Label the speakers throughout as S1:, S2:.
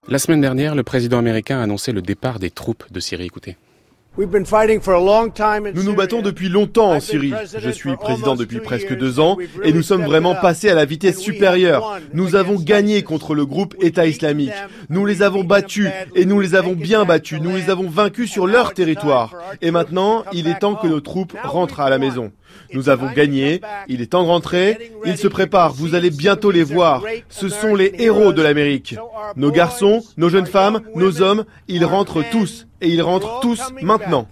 S1: La semaine dernière, le président américain a annoncé le départ des troupes de Syrie. Écoutez.
S2: Nous nous battons depuis longtemps en Syrie. Je suis président depuis presque 2 ans et nous sommes vraiment passés à la vitesse supérieure. Nous avons gagné contre le groupe État islamique. Nous les avons battus et nous les avons bien battus. Nous les avons vaincus sur leur territoire. Et maintenant, il est temps que nos troupes rentrent à la maison. Nous avons gagné, il est temps de rentrer, ils se préparent, vous allez bientôt les voir. Ce sont les héros de l'Amérique. Nos garçons, nos jeunes femmes, nos hommes, ils rentrent tous. Et ils rentrent tous maintenant.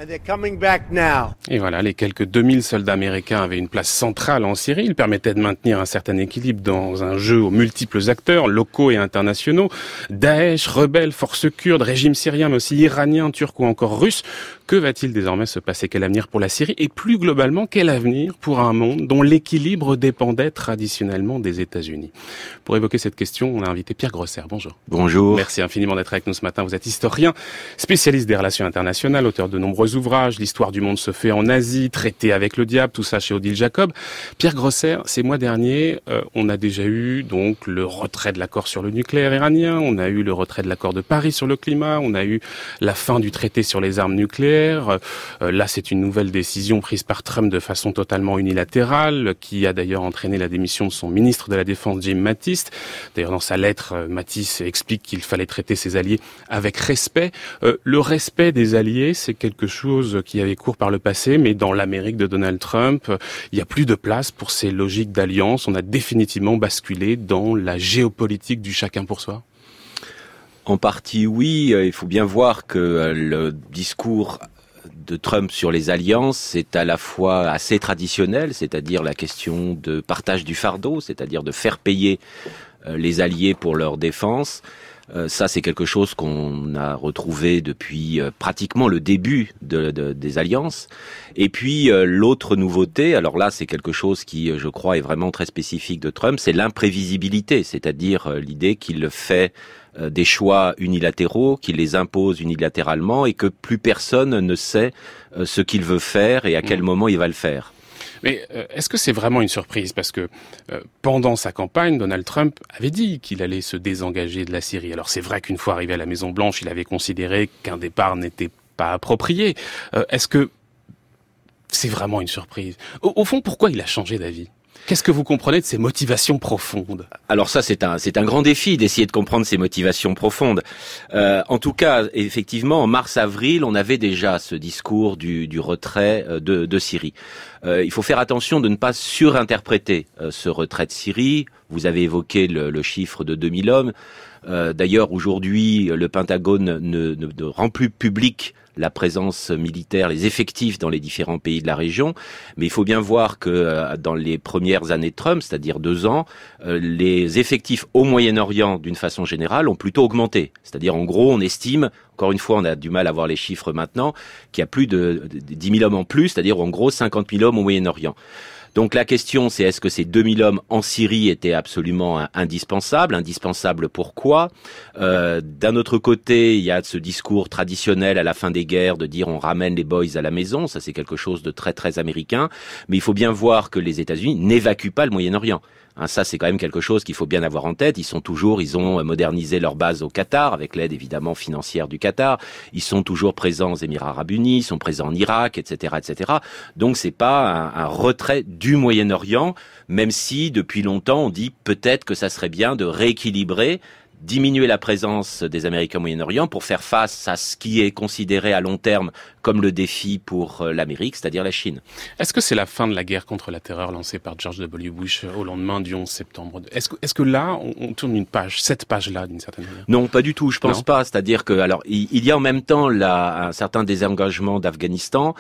S1: Et voilà, les quelques 2000 soldats américains avaient une place centrale en Syrie. Ils permettaient de maintenir un certain équilibre dans un jeu aux multiples acteurs, locaux et internationaux. Daesh, rebelles, forces kurdes, régime syrien, mais aussi iranien, turc ou encore russe. Que va-t-il désormais se passer? Quel avenir pour la Syrie? Et plus globalement, quel avenir pour un monde dont l'équilibre dépendait traditionnellement des États-Unis? Pour évoquer cette question, on a invité Pierre Grosser. Bonjour.
S3: Bonjour.
S1: Merci infiniment d'être avec nous ce matin. Vous êtes historien, spécialiste des relations internationales, auteur de nombreux ouvrages. L'histoire du monde se fait en Asie, traité avec le diable, tout ça chez Odile Jacob. Pierre Grosser, ces mois derniers, on a déjà eu donc le retrait de l'accord sur le nucléaire iranien, on a eu le retrait de l'accord de Paris sur le climat, on a eu la fin du traité sur les armes nucléaires. Là, c'est une nouvelle décision prise par Trump de façon totalement unilatérale, qui a d'ailleurs entraîné la démission de son ministre de la Défense, Jim Mattis. D'ailleurs, dans sa lettre, Mattis explique qu'il fallait traiter ses alliés avec respect. Le respect des alliés, c'est quelque chose qui avait cours par le passé, mais dans l'Amérique de Donald Trump, il n'y a plus de place pour ces logiques d'alliance. On a définitivement basculé dans la géopolitique du chacun pour soi.
S3: En partie, oui. Il faut bien voir que le discours de Trump sur les alliances est à la fois assez traditionnel, c'est-à-dire la question de partage du fardeau, c'est-à-dire de faire payer les alliés pour leur défense. Ça, c'est quelque chose qu'on a retrouvé depuis pratiquement le début des alliances. Et puis, l'autre nouveauté, alors là, c'est quelque chose qui, je crois, est vraiment très spécifique de Trump, c'est l'imprévisibilité, c'est-à-dire l'idée qu'il fait des choix unilatéraux, qu'il les impose unilatéralement et que plus personne ne sait ce qu'il veut faire et à quel moment il va le faire.
S1: Mais est-ce que c'est vraiment une surprise? Parce que pendant sa campagne, Donald Trump avait dit qu'il allait se désengager de la Syrie. Alors c'est vrai qu'une fois arrivé à la Maison-Blanche, il avait considéré qu'un départ n'était pas approprié. Est-ce que c'est vraiment une surprise? Au fond, pourquoi il a changé d'avis? Qu'est-ce que vous comprenez de ses motivations profondes?
S3: Alors ça, c'est un grand défi d'essayer de comprendre ses motivations profondes. En tout cas, effectivement, en mars-avril, on avait déjà ce discours du retrait de Syrie. Il faut faire attention de ne pas surinterpréter ce retrait de Syrie. Vous avez évoqué le chiffre de 2000 hommes. D'ailleurs, aujourd'hui, le Pentagone ne rend plus public la présence militaire, les effectifs dans les différents pays de la région. Mais il faut bien voir que dans les premières années de Trump, c'est-à-dire 2 ans, les effectifs au Moyen-Orient, d'une façon générale, ont plutôt augmenté. C'est-à-dire, en gros, on estime, encore une fois, on a du mal à voir les chiffres maintenant, qu'il y a plus de 10 000 hommes en plus, c'est-à-dire en gros 50 000 hommes au Moyen-Orient. Donc la question, c'est est-ce que ces 2000 hommes en Syrie étaient absolument indispensables? Indispensables pourquoi? D'un autre côté, il y a ce discours traditionnel à la fin des guerres de dire on ramène les boys à la maison. Ça, c'est quelque chose de très très américain. Mais il faut bien voir que les États-Unis n'évacuent pas le Moyen-Orient. Ça, c'est quand même quelque chose qu'il faut bien avoir en tête. Ils ont modernisé leur base au Qatar, avec l'aide évidemment financière du Qatar. Ils sont toujours présents aux Émirats Arabes Unis, ils sont présents en Irak, etc., etc. Donc, c'est pas un retrait du Moyen-Orient, même si depuis longtemps on dit peut-être que ça serait bien de rééquilibrer, diminuer la présence des Américains au Moyen-Orient pour faire face à ce qui est considéré à long terme comme le défi pour l'Amérique, c'est-à-dire la Chine.
S1: Est-ce que c'est la fin de la guerre contre la terreur lancée par George W. Bush au lendemain du 11 septembre? Est-ce que là, on tourne une page, cette page-là, d'une certaine manière?
S3: Non, pas du tout, je pense pas. C'est-à-dire que, alors, il y a en même temps là un certain désengagement d'Afghanistan.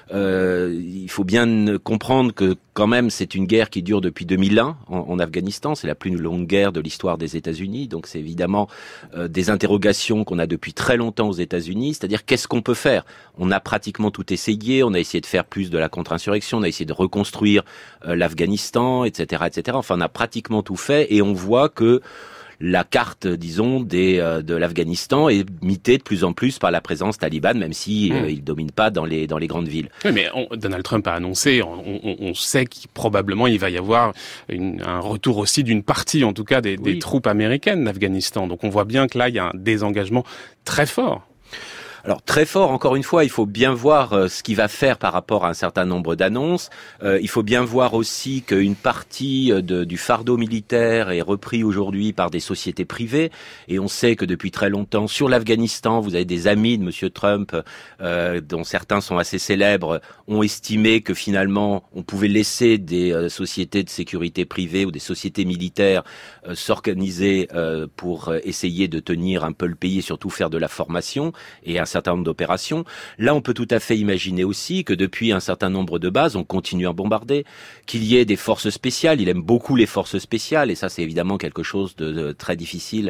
S3: Il faut bien comprendre que quand même, c'est une guerre qui dure depuis 2001 en Afghanistan. C'est la plus longue guerre de l'histoire des États-Unis. Donc, c'est évidemment des interrogations qu'on a depuis très longtemps aux États-Unis. C'est-à-dire, qu'est-ce qu'on peut faire? On a pratiquement tout essayé. On a essayé de faire plus de la contre-insurrection. On a essayé de reconstruire l'Afghanistan, etc., etc. Enfin, on a pratiquement tout fait et on voit que la carte, disons, de l'Afghanistan est mitée de plus en plus par la présence talibane, même si il domine pas dans les grandes villes.
S1: Oui, mais Donald Trump a annoncé, on sait qu'il probablement il va y avoir un retour aussi d'une partie, en tout cas, des troupes américaines d'Afghanistan. Donc on voit bien que là, il y a un désengagement très fort.
S3: Alors très fort, encore une fois, il faut bien voir ce qu'il va faire par rapport à un certain nombre d'annonces. Il faut bien voir aussi qu'une partie du fardeau militaire est repris aujourd'hui par des sociétés privées. Et on sait que depuis très longtemps, sur l'Afghanistan, vous avez des amis de Monsieur Trump, dont certains sont assez célèbres, ont estimé que finalement, on pouvait laisser des sociétés de sécurité privées ou des sociétés militaires s'organiser pour essayer de tenir un peu le pays et surtout faire de la formation et un certain nombre d'opérations. Là, on peut tout à fait imaginer aussi que depuis un certain nombre de bases, on continue à bombarder, qu'il y ait des forces spéciales. Il aime beaucoup les forces spéciales et ça, c'est évidemment quelque chose de très difficile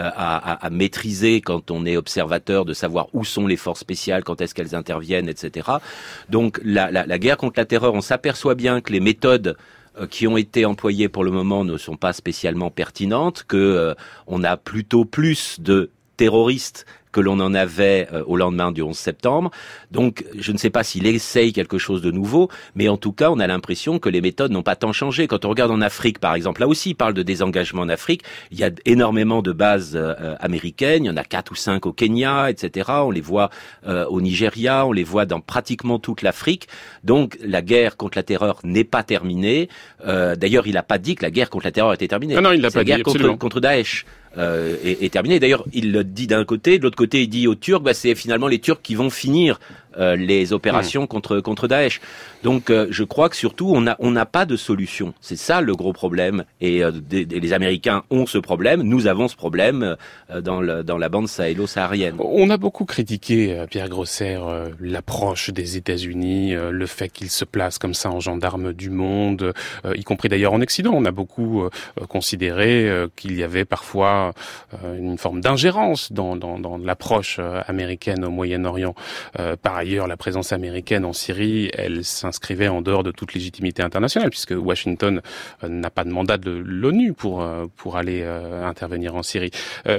S3: à maîtriser quand on est observateur, de savoir où sont les forces spéciales, quand est-ce qu'elles interviennent, etc. Donc, la guerre contre la terreur, on s'aperçoit bien que les méthodes qui ont été employées pour le moment ne sont pas spécialement pertinentes, que on a plutôt plus de terroristes que l'on en avait au lendemain du 11 septembre. Donc, je ne sais pas s'il essaye quelque chose de nouveau, mais en tout cas, on a l'impression que les méthodes n'ont pas tant changé. Quand on regarde en Afrique, par exemple, là aussi, il parle de désengagement en Afrique. Il y a énormément de bases américaines. Il y en a 4 ou 5 au Kenya, etc. On les voit au Nigeria, on les voit dans pratiquement toute l'Afrique. Donc, la guerre contre la terreur n'est pas terminée. D'ailleurs, il n'a pas dit que la guerre contre la terreur était terminée.
S1: Non, il l'a pas dit,
S3: absolument. La guerre contre Daesh est terminée. D'ailleurs, il le dit d'un côté, de l'autre côté, il dit aux Turcs, c'est finalement les Turcs qui vont finir les opérations contre Daesh. Donc, je crois que surtout, on n'a pas de solution. C'est ça le gros problème. Et les Américains ont ce problème. Nous avons ce problème dans la bande sahélo-saharienne.
S1: On a beaucoup critiqué, Pierre Grosser, l'approche des États-Unis, le fait qu'ils se placent comme ça en gendarmes du monde, y compris d'ailleurs en Occident. On a beaucoup considéré qu'il y avait parfois une forme d'ingérence dans l'approche américaine au Moyen-Orient. Par ailleurs, la présence américaine en Syrie, elle s'inscrivait en dehors de toute légitimité internationale, puisque Washington n'a pas de mandat de l'ONU pour aller intervenir en Syrie.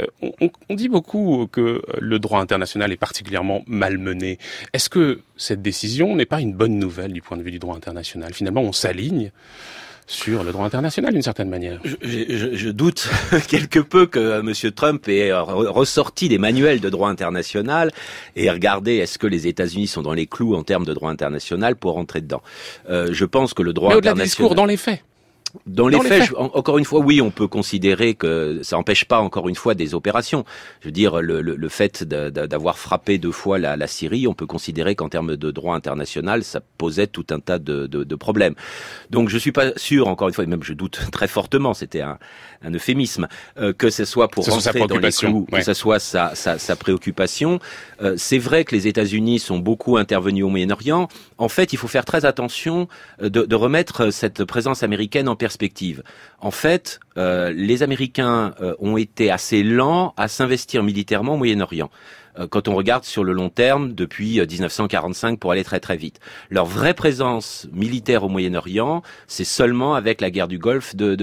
S1: On dit beaucoup que le droit international est particulièrement malmené. Est-ce que cette décision n'est pas une bonne nouvelle du point de vue du droit international ? Finalement, on s'aligne sur le droit international d'une certaine manière.
S3: Je doute quelque peu que M. Trump ait ressorti des manuels de droit international et regardé est-ce que les États-Unis sont dans les clous en termes de droit international pour rentrer dedans. Je pense que le droit international...
S1: Mais au-delà du discours, dans les faits.
S3: Dans les faits, encore une fois, oui, on peut considérer que ça n'empêche pas, encore une fois, des opérations. Je veux dire, le fait d'avoir frappé 2 fois la Syrie, on peut considérer qu'en termes de droit international, ça posait tout un tas de problèmes. Donc, je suis pas sûr, encore une fois, et même je doute très fortement, c'était un euphémisme, que ce soit pour rentrer dans les clous, que ce soit sa préoccupation. C'est vrai que les États-Unis sont beaucoup intervenus au Moyen-Orient. En fait, il faut faire très attention de remettre cette présence américaine en perspective. En fait, les Américains ont été assez lents à s'investir militairement au Moyen-Orient. Quand on regarde sur le long terme, depuis 1945 pour aller très très vite. Leur vraie présence militaire au Moyen-Orient, c'est seulement avec la guerre du Golfe de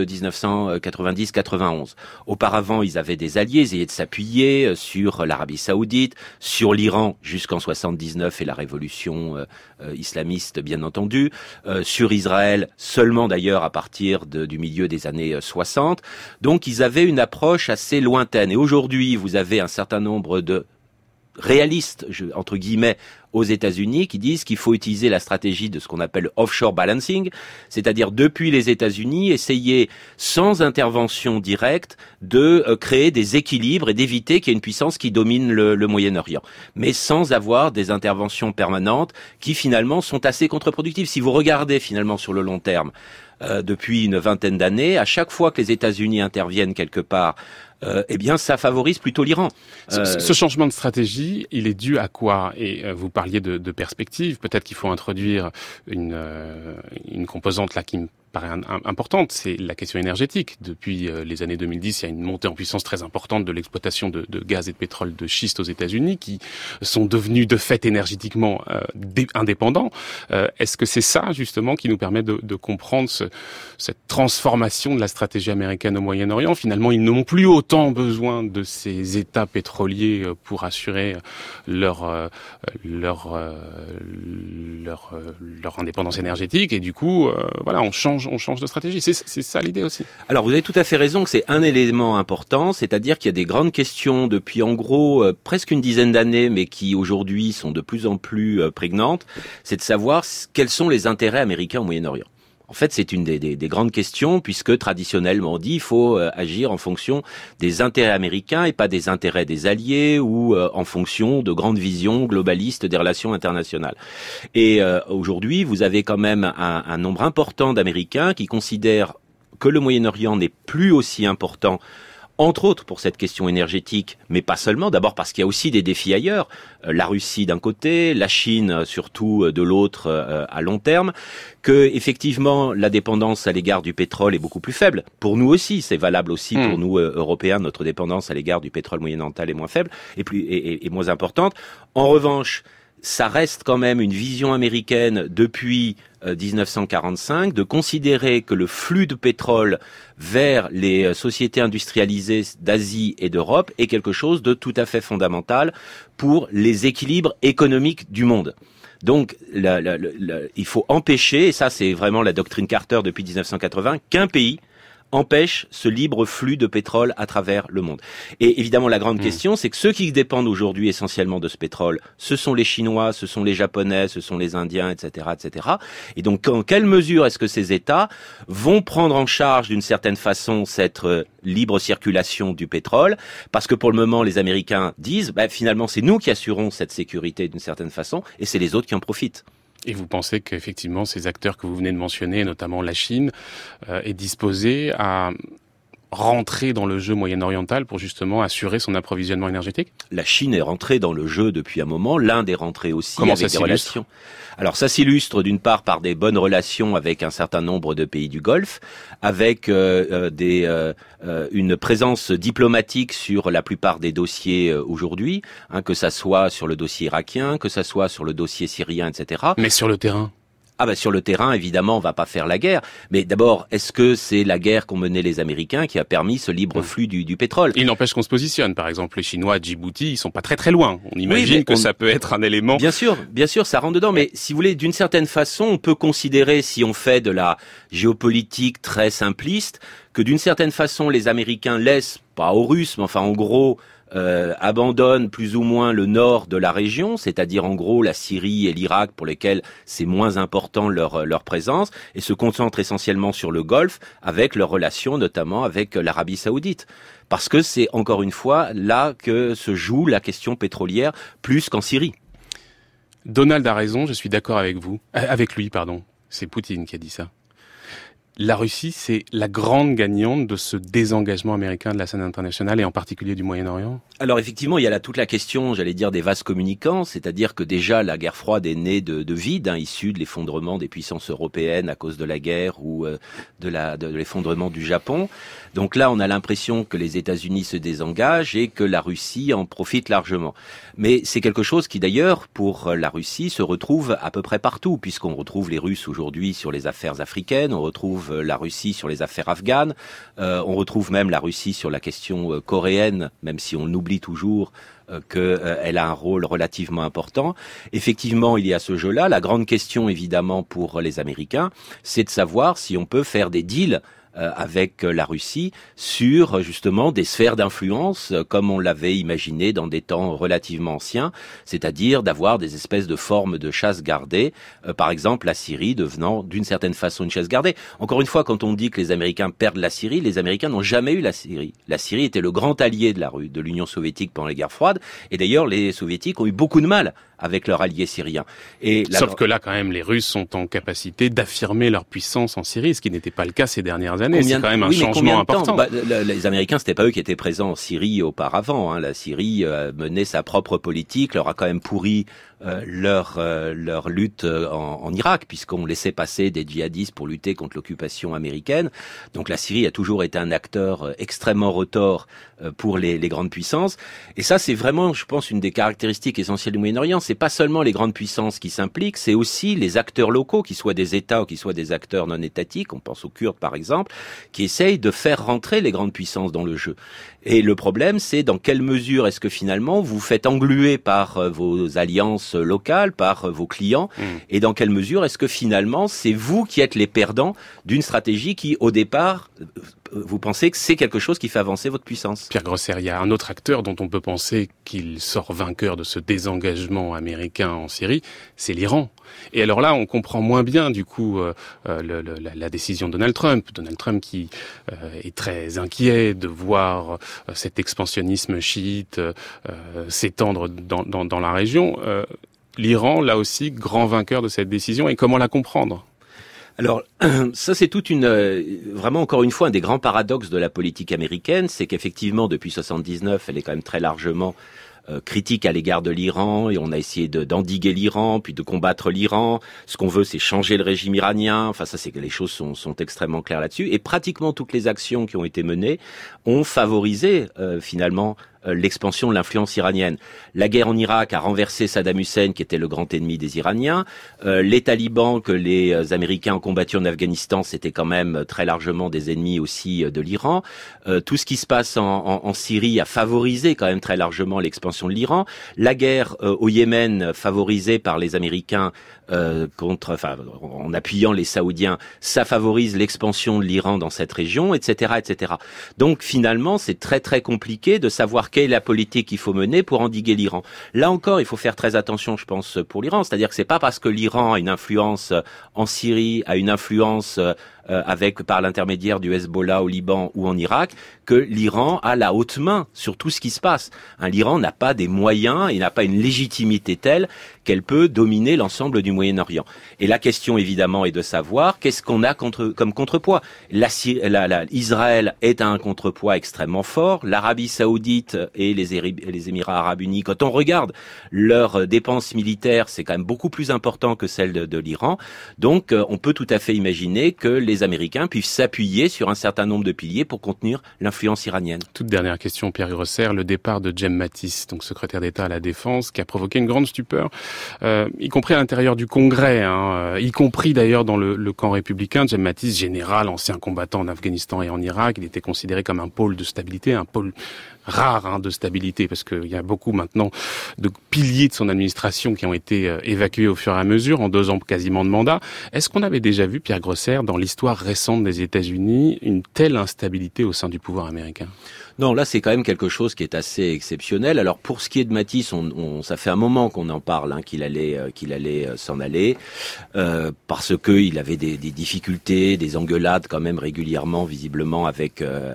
S3: 1990-91. Auparavant, ils avaient des alliés, ils essayaient de s'appuyer sur l'Arabie Saoudite, sur l'Iran jusqu'en 79 et la révolution islamiste bien entendu, sur Israël seulement d'ailleurs à partir du milieu des années 60. Donc ils avaient une approche assez lointaine. Et aujourd'hui, vous avez un certain nombre de réalistes, entre guillemets, aux États-Unis qui disent qu'il faut utiliser la stratégie de ce qu'on appelle offshore balancing, c'est-à-dire depuis les États-Unis, essayer sans intervention directe de créer des équilibres et d'éviter qu'il y ait une puissance qui domine le Moyen-Orient, mais sans avoir des interventions permanentes qui finalement sont assez contre-productives. Si vous regardez finalement sur le long terme, depuis une vingtaine d'années, à chaque fois que les États-Unis interviennent quelque part, eh bien, ça favorise plutôt l'Iran.
S1: Ce changement de stratégie, il est dû à quoi ? Et vous parliez de perspective. Peut-être qu'il faut introduire une composante là qui me paraît importante, c'est la question énergétique. Depuis les années 2010, il y a une montée en puissance très importante de l'exploitation de gaz et de pétrole de schiste aux États-Unis, qui sont devenus de fait énergétiquement indépendants. Est-ce que c'est ça, justement, qui nous permet de comprendre cette transformation de la stratégie américaine au Moyen-Orient? Finalement, ils n'ont plus autant besoin de ces États pétroliers pour assurer leur indépendance énergétique, et du coup, voilà, on change de stratégie. C'est ça l'idée aussi.
S3: Alors, vous avez tout à fait raison que c'est un élément important, c'est-à-dire qu'il y a des grandes questions depuis, en gros, presque une dizaine d'années, mais qui aujourd'hui sont de plus en plus prégnantes. C'est de savoir quels sont les intérêts américains au Moyen-Orient. En fait, c'est une des grandes questions, puisque traditionnellement on dit il faut agir en fonction des intérêts américains et pas des intérêts des alliés, ou en fonction de grandes visions globalistes des relations internationales. Et aujourd'hui, vous avez quand même un nombre important d'Américains qui considèrent que le Moyen-Orient n'est plus aussi important, entre autres pour cette question énergétique, mais pas seulement. D'abord parce qu'il y a aussi des défis ailleurs. La Russie d'un côté, la Chine surtout de l'autre à long terme. Que effectivement la dépendance à l'égard du pétrole est beaucoup plus faible. Pour nous aussi, c'est valable aussi pour nous Européens. Notre dépendance à l'égard du pétrole moyen-oriental est moins faible et moins importante. En revanche, ça reste quand même une vision américaine depuis 1945 de considérer que le flux de pétrole vers les sociétés industrialisées d'Asie et d'Europe est quelque chose de tout à fait fondamental pour les équilibres économiques du monde. Donc, il faut empêcher, et ça c'est vraiment la doctrine Carter depuis 1980, qu'un pays empêche ce libre flux de pétrole à travers le monde. Et évidemment, la grande question, c'est que ceux qui dépendent aujourd'hui essentiellement de ce pétrole, ce sont les Chinois, ce sont les Japonais, ce sont les Indiens, etc., etc. Et donc, en quelle mesure est-ce que ces États vont prendre en charge d'une certaine façon cette libre circulation du pétrole? Parce que pour le moment, les Américains disent, finalement, c'est nous qui assurons cette sécurité d'une certaine façon, et c'est les autres qui en profitent.
S1: Et vous pensez qu'effectivement, ces acteurs que vous venez de mentionner, notamment la Chine, est disposée à rentrer dans le jeu moyen-oriental pour justement assurer son approvisionnement énergétique?
S3: La Chine est rentrée dans le jeu depuis un moment, l'Inde est rentrée aussi.
S1: Comment
S3: avec
S1: ça
S3: des relations. Alors ça s'illustre d'une part par des bonnes relations avec un certain nombre de pays du Golfe, avec une présence diplomatique sur la plupart des dossiers aujourd'hui, que ça soit sur le dossier irakien, que ça soit sur le dossier syrien, etc.
S1: Mais sur le terrain?
S3: Sur le terrain, évidemment, on va pas faire la guerre. Mais d'abord, est-ce que c'est la guerre qu'ont menée les Américains qui a permis ce libre flux du pétrole?
S1: Il n'empêche qu'on se positionne. Par exemple, les Chinois à Djibouti, ils sont pas très très loin. On imagine que ça peut être un élément.
S3: Bien sûr, ça rentre dedans. Mais si vous voulez, d'une certaine façon, on peut considérer, si on fait de la géopolitique très simpliste, que d'une certaine façon, les Américains laissent, pas aux Russes, mais enfin en gros, abandonnent plus ou moins le nord de la région, c'est-à-dire en gros la Syrie et l'Irak pour lesquels c'est moins important leur présence, et se concentrent essentiellement sur le Golfe avec leurs relations notamment avec l'Arabie Saoudite. Parce que c'est encore une fois là que se joue la question pétrolière plus qu'en Syrie.
S1: Donald a raison, je suis d'accord avec lui. C'est Poutine qui a dit ça. La Russie, c'est la grande gagnante de ce désengagement américain de la scène internationale et en particulier du Moyen-Orient?
S3: Alors effectivement, il y a là toute la question, j'allais dire, des vases communicants, c'est-à-dire que déjà la guerre froide est née de vide, issue de l'effondrement des puissances européennes à cause de la guerre ou de l'effondrement du Japon. Donc là, on a l'impression que les États-Unis se désengagent et que la Russie en profite largement. Mais c'est quelque chose qui d'ailleurs, pour la Russie, se retrouve à peu près partout, puisqu'on retrouve les Russes aujourd'hui sur les affaires africaines, on retrouve la Russie sur les affaires afghanes, on retrouve même la Russie sur la question coréenne, même si on oublie toujours qu'elle a un rôle relativement important. Effectivement, il y a ce jeu-là. La grande question, évidemment, pour les Américains, c'est de savoir si on peut faire des deals avec la Russie sur justement des sphères d'influence comme on l'avait imaginé dans des temps relativement anciens, c'est-à-dire d'avoir des espèces de formes de chasse gardée, par exemple la Syrie devenant d'une certaine façon une chasse gardée. Encore une fois, quand on dit que les Américains perdent la Syrie, les Américains n'ont jamais eu la Syrie. La Syrie était le grand allié de l'Union soviétique pendant les guerres froides, et d'ailleurs les Soviétiques ont eu beaucoup de mal avec leurs alliés syriens.
S1: Sauf que là, quand même, les Russes sont en capacité d'affirmer leur puissance en Syrie, ce qui n'était pas le cas ces dernières années. C'est quand même un changement important.
S3: Les Américains, c'était pas eux qui étaient présents en Syrie auparavant. La Syrie menait sa propre politique, leur a quand même pourri leur lutte en Irak, puisqu'on laissait passer des djihadistes pour lutter contre l'occupation américaine. Donc la Syrie a toujours été un acteur extrêmement retors pour les grandes puissances. Et ça, c'est vraiment, je pense, une des caractéristiques essentielles du Moyen-Orient. C'est pas seulement les grandes puissances qui s'impliquent, c'est aussi les acteurs locaux, qu'ils soient des États ou qu'ils soient des acteurs non étatiques. On pense aux Kurdes, par exemple, qui essayent de faire rentrer les grandes puissances dans le jeu. Et le problème, c'est dans quelle mesure est-ce que finalement vous faites engluer par vos alliances locales, par vos clients, et dans quelle mesure est-ce que finalement c'est vous qui êtes les perdants d'une stratégie qui, au départ, vous pensez que c'est quelque chose qui fait avancer votre puissance.
S1: Pierre Grosser, il y a un autre acteur dont on peut penser qu'il sort vainqueur de ce désengagement américain en Syrie, c'est l'Iran. Et alors là, on comprend moins bien du coup la décision de Donald Trump. Donald Trump qui est très inquiet de voir cet expansionnisme chiite s'étendre dans la région. L'Iran, là aussi, grand vainqueur de cette décision. Et comment la comprendre ?
S3: Alors, ça c'est vraiment encore une fois un des grands paradoxes de la politique américaine, c'est qu'effectivement depuis 79, elle est quand même très largement critique à l'égard de l'Iran, et on a essayé d'endiguer l'Iran, puis de combattre l'Iran. Ce qu'on veut, c'est changer le régime iranien. Enfin, ça, c'est que les choses sont extrêmement claires là-dessus. Et pratiquement toutes les actions qui ont été menées ont favorisé finalement l'expansion de l'influence iranienne. La guerre en Irak a renversé Saddam Hussein, qui était le grand ennemi des Iraniens. Les talibans que les Américains ont combattus en Afghanistan, c'était quand même très largement des ennemis aussi de l'Iran. Tout ce qui se passe en Syrie a favorisé quand même très largement l'expansion de l'Iran. La guerre au Yémen, favorisée par les Américains en appuyant les Saoudiens, ça favorise l'expansion de l'Iran dans cette région, etc., etc. Donc finalement, c'est très très compliqué de savoir quelle est la politique qu'il faut mener pour endiguer l'Iran. Là encore, il faut faire très attention, je pense, pour l'Iran. C'est-à-dire que c'est pas parce que l'Iran a une influence en Syrie, a une influence par l'intermédiaire du Hezbollah au Liban ou en Irak, que l'Iran a la haute main sur tout ce qui se passe. L'Iran n'a pas des moyens et n'a pas une légitimité telle qu'elle peut dominer l'ensemble du Moyen-Orient. Et la question, évidemment, est de savoir qu'est-ce qu'on a comme contrepoids. Israël est un contrepoids extrêmement fort. L'Arabie Saoudite et les Émirats Arabes Unis, quand on regarde leurs dépenses militaires, c'est quand même beaucoup plus important que celles de l'Iran. Donc, on peut tout à fait imaginer que les Américains puissent s'appuyer sur un certain nombre de piliers pour contenir l'influence iranienne.
S1: Toute dernière question, Pierre Grosser, le départ de Jem Mattis, donc secrétaire d'État à la Défense, qui a provoqué une grande stupeur, y compris à l'intérieur du Congrès, y compris d'ailleurs dans le camp républicain. Jem Mattis, général, ancien combattant en Afghanistan et en Irak, il était considéré comme un pôle de stabilité, un pôle rare de stabilité, parce qu'il y a beaucoup maintenant de piliers de son administration qui ont été évacués au fur et à mesure, en 2 ans quasiment de mandat. Est-ce qu'on avait déjà vu, Pierre Grosser, dans l'histoire récente des États-Unis, une telle instabilité au sein du pouvoir américain ?
S3: Non, là, c'est quand même quelque chose qui est assez exceptionnel. Alors, pour ce qui est de Mattis, ça fait un moment qu'on en parle, qu'il allait s'en aller, parce que il avait des difficultés, des engueulades quand même régulièrement, visiblement, avec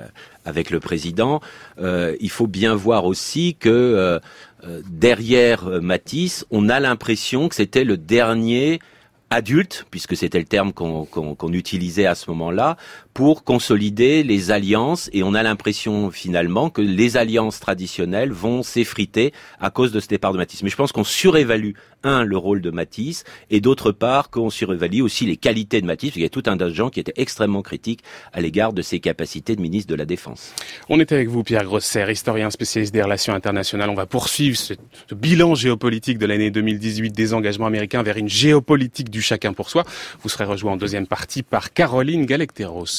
S3: le président. Il faut bien voir aussi que derrière Mattis, on a l'impression que c'était le dernier adulte, puisque c'était le terme qu'on utilisait à ce moment-là, pour consolider les alliances, et on a l'impression finalement que les alliances traditionnelles vont s'effriter à cause de ce départ de Mattis. Mais je pense qu'on surévalue, le rôle de Mattis, et d'autre part qu'on surévalue aussi les qualités de Mattis, parce qu'il y a tout un tas de gens qui étaient extrêmement critiques à l'égard de ses capacités de ministre de la Défense.
S1: On est avec vous, Pierre Grosser, historien spécialiste des relations internationales. On va poursuivre ce bilan géopolitique de l'année 2018 des engagements américains vers une géopolitique du chacun pour soi. Vous serez rejoint en deuxième partie par Caroline Gallecteros.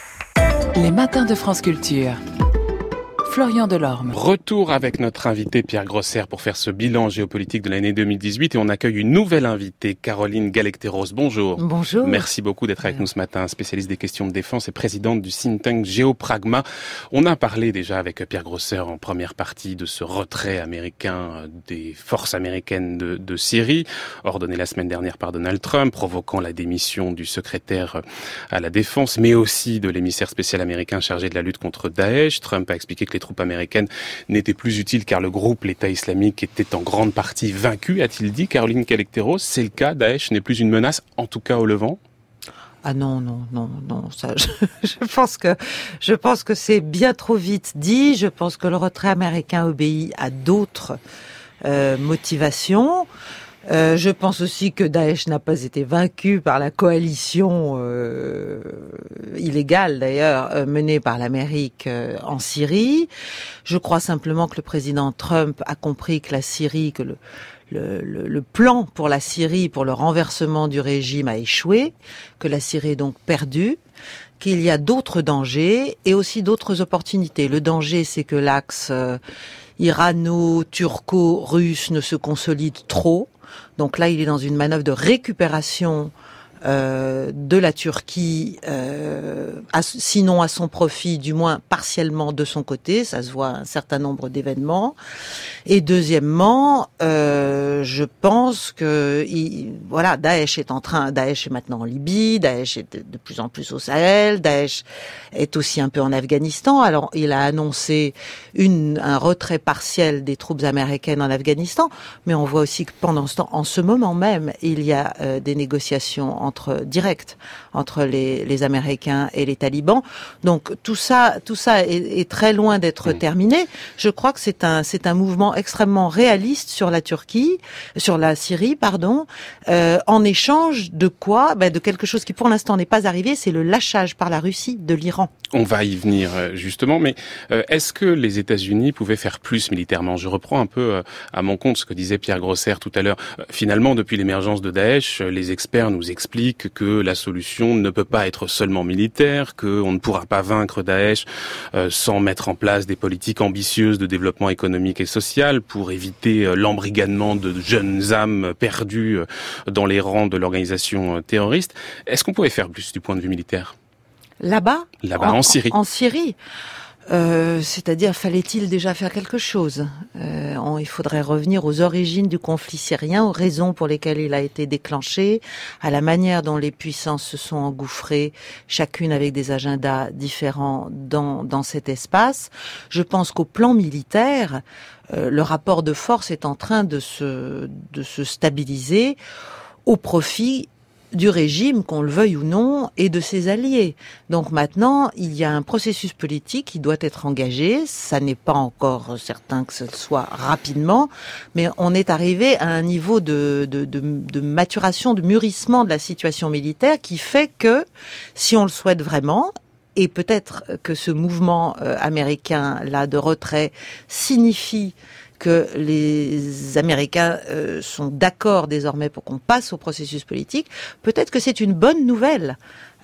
S4: Les matins de France Culture. Florian Delorme.
S1: Retour avec notre invité Pierre Grosser pour faire ce bilan géopolitique de l'année 2018, et on accueille une nouvelle invitée, Caroline Gallecteros. Bonjour.
S4: Bonjour.
S1: Merci beaucoup d'être avec nous ce matin, spécialiste des questions de défense et présidente du think tank Géopragma. On a parlé déjà avec Pierre Grosser en première partie de ce retrait américain des forces américaines de Syrie, ordonné la semaine dernière par Donald Trump, provoquant la démission du secrétaire à la Défense, mais aussi de l'émissaire spécial américain chargé de la lutte contre Daesh. Trump a expliqué que les troupes américaines n'étaient plus utiles car le groupe, l'État islamique, était en grande partie vaincu, a-t-il dit. Caroline Callecteros, c'est le cas, Daesh n'est plus une menace, en tout cas au Levant?
S5: Ah non, ça, je pense que c'est bien trop vite dit. Je pense que le retrait américain obéit à d'autres motivations. Je pense aussi que Daesh n'a pas été vaincu par la coalition illégale d'ailleurs menée par l'Amérique en Syrie. Je crois simplement que le président Trump a compris que la Syrie, que le plan pour la Syrie, pour le renversement du régime a échoué, que la Syrie est donc perdue, qu'il y a d'autres dangers et aussi d'autres opportunités. Le danger, c'est que l'axe irano-turco-russe ne se consolide trop. Donc là, il est dans une manœuvre de récupération de la Turquie, sinon à son profit, du moins partiellement de son côté. Ça se voit un certain nombre d'événements. Et deuxièmement, je pense que Daesh est maintenant en Libye, Daesh est de plus en plus au Sahel, Daesh est aussi un peu en Afghanistan. Alors, il a annoncé un retrait partiel des troupes américaines en Afghanistan, mais on voit aussi que pendant ce temps, en ce moment même, il y a des négociations directes entre les Américains et les talibans. Donc tout ça est très loin d'être terminé. Je crois que c'est un mouvement extrêmement réaliste sur la Syrie, en échange de quoi? De quelque chose qui pour l'instant n'est pas arrivé, c'est le lâchage par la Russie de l'Iran.
S1: On va y venir justement, mais est-ce que les États-Unis pouvaient faire plus militairement? Je reprends un peu à mon compte ce que disait Pierre Grosser tout à l'heure. Finalement, depuis l'émergence de Daesh, les experts nous expliquent que la solution ne peut pas être seulement militaire, qu'on ne pourra pas vaincre Daesh sans mettre en place des politiques ambitieuses de développement économique et social pour éviter l'embrigadement de jeunes âmes perdues dans les rangs de l'organisation terroriste. Est-ce qu'on pouvait faire plus du point de vue militaire?
S5: Là-bas,
S1: en Syrie.
S5: En Syrie. C'est-à-dire, fallait-il déjà faire quelque chose? Il faudrait revenir aux origines du conflit syrien, aux raisons pour lesquelles il a été déclenché, à la manière dont les puissances se sont engouffrées, chacune avec des agendas différents dans cet espace. Je pense qu'au plan militaire, le rapport de force est en train de se stabiliser au profit du régime, qu'on le veuille ou non, et de ses alliés. Donc maintenant, il y a un processus politique qui doit être engagé. Ça n'est pas encore certain que ce soit rapidement, mais on est arrivé à un niveau de maturation, de mûrissement de la situation militaire qui fait que, si on le souhaite vraiment, et peut-être que ce mouvement américain là de retrait signifie que les Américains sont d'accord désormais pour qu'on passe au processus politique, peut-être que c'est une bonne nouvelle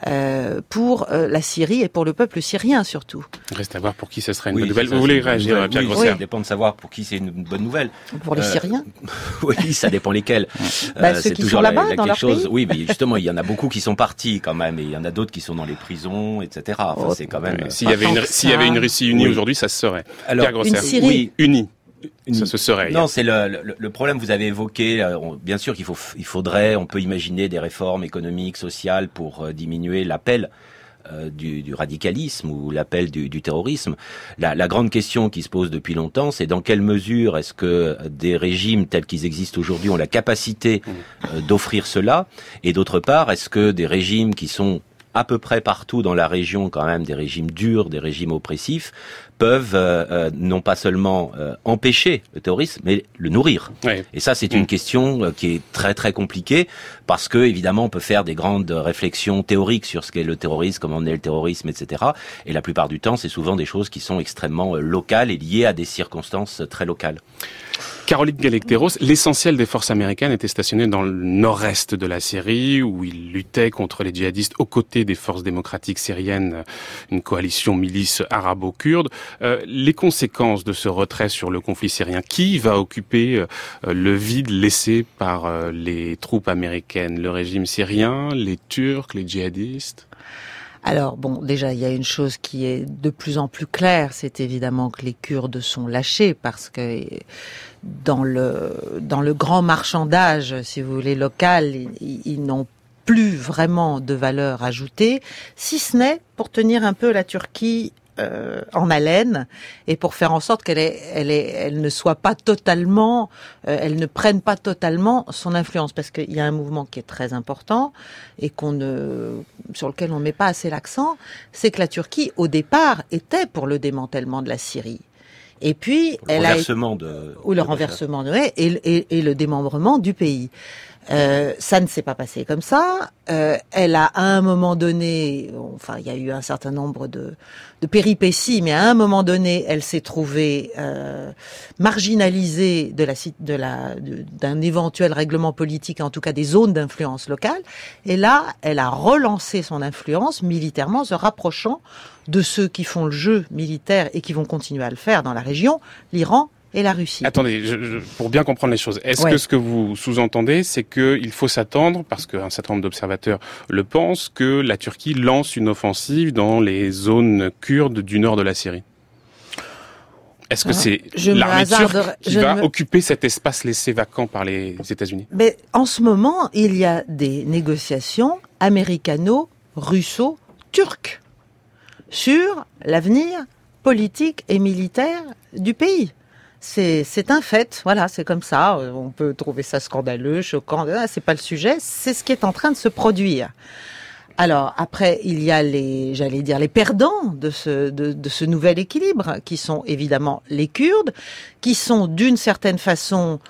S5: pour la Syrie et pour le peuple syrien surtout.
S1: Reste à voir pour qui ce serait une bonne nouvelle. Vous voulez réagir, Pierre Grosser?
S3: Ça dépend de savoir pour qui c'est une bonne nouvelle.
S5: Pour les Syriens?
S3: Oui, ça dépend lesquels.
S5: Ceux qui sont là-bas, dans leur pays.
S3: Oui, mais justement, il y en a beaucoup qui sont partis quand même, et il y en a d'autres qui sont dans les prisons, etc. Enfin, c'est quand même...
S1: S'il y avait une Russie unie aujourd'hui, ça se serait.
S3: Alors,
S1: Pierre Grosser.
S5: Une Syrie
S1: unie. Ça se serait.
S3: Non, c'est le problème. Vous avez évoqué, bien sûr on peut imaginer des réformes économiques, sociales pour diminuer l'appel du radicalisme ou l'appel du terrorisme. La grande question qui se pose depuis longtemps, c'est dans quelle mesure est-ce que des régimes tels qu'ils existent aujourd'hui ont la capacité d'offrir cela, et d'autre part, est-ce que des régimes qui sont à peu près partout dans la région, quand même, des régimes durs, des régimes oppressifs, peuvent non pas seulement empêcher le terrorisme, mais le nourrir.
S1: Oui.
S3: Et ça, c'est une question qui est très très compliquée, parce que évidemment, on peut faire des grandes réflexions théoriques sur ce qu'est le terrorisme, comment est le terrorisme, etc. Et la plupart du temps, c'est souvent des choses qui sont extrêmement locales et liées à des circonstances très locales.
S1: Caroline Callecteros, l'essentiel des forces américaines était stationné dans le nord-est de la Syrie, où ils luttaient contre les djihadistes aux côtés des forces démocratiques syriennes, une coalition milice arabo-kurde. Les conséquences de ce retrait sur le conflit syrien, qui va occuper le vide laissé par les troupes américaines? Le régime syrien, les Turcs, les djihadistes?
S5: Alors bon, déjà, il y a une chose qui est de plus en plus claire, c'est évidemment que les Kurdes sont lâchés, parce que dans le grand marchandage, si vous voulez, local, ils n'ont plus vraiment de valeur ajoutée, si ce n'est pour tenir un peu la Turquie en haleine et pour faire en sorte elle ne soit pas totalement, elle ne prenne pas totalement son influence, parce qu'il y a un mouvement qui est très important et sur lequel on met pas assez l'accent, c'est que la Turquie au départ était pour le démantèlement de la Syrie. Et puis
S3: le renversement
S5: et le démembrement du pays. Ça ne s'est pas passé comme ça. Elle a à un moment donné, enfin il y a eu un certain nombre de péripéties, mais à un moment donné, elle s'est trouvée marginalisée d'un éventuel règlement politique, en tout cas des zones d'influence locale. Et là, elle a relancé son influence militairement, se rapprochant de ceux qui font le jeu militaire et qui vont continuer à le faire dans la région, l'Iran et la Russie.
S1: Attendez, pour bien comprendre les choses, est-ce que ce que vous sous-entendez, c'est qu'il faut s'attendre, parce qu'un certain nombre d'observateurs le pensent, que la Turquie lance une offensive dans les zones kurdes du nord de la Syrie? Est-ce que c'est l'armée turque qui va occuper cet espace laissé vacant par les États-Unis?
S5: Mais en ce moment, il y a des négociations américano-russo-turques sur l'avenir politique et militaire du pays. C'est un fait, voilà, c'est comme ça. On peut trouver ça scandaleux, choquant, c'est pas le sujet, c'est ce qui est en train de se produire. Alors après, il y a les perdants de ce nouvel équilibre, qui sont évidemment les Kurdes, qui sont d'une certaine façon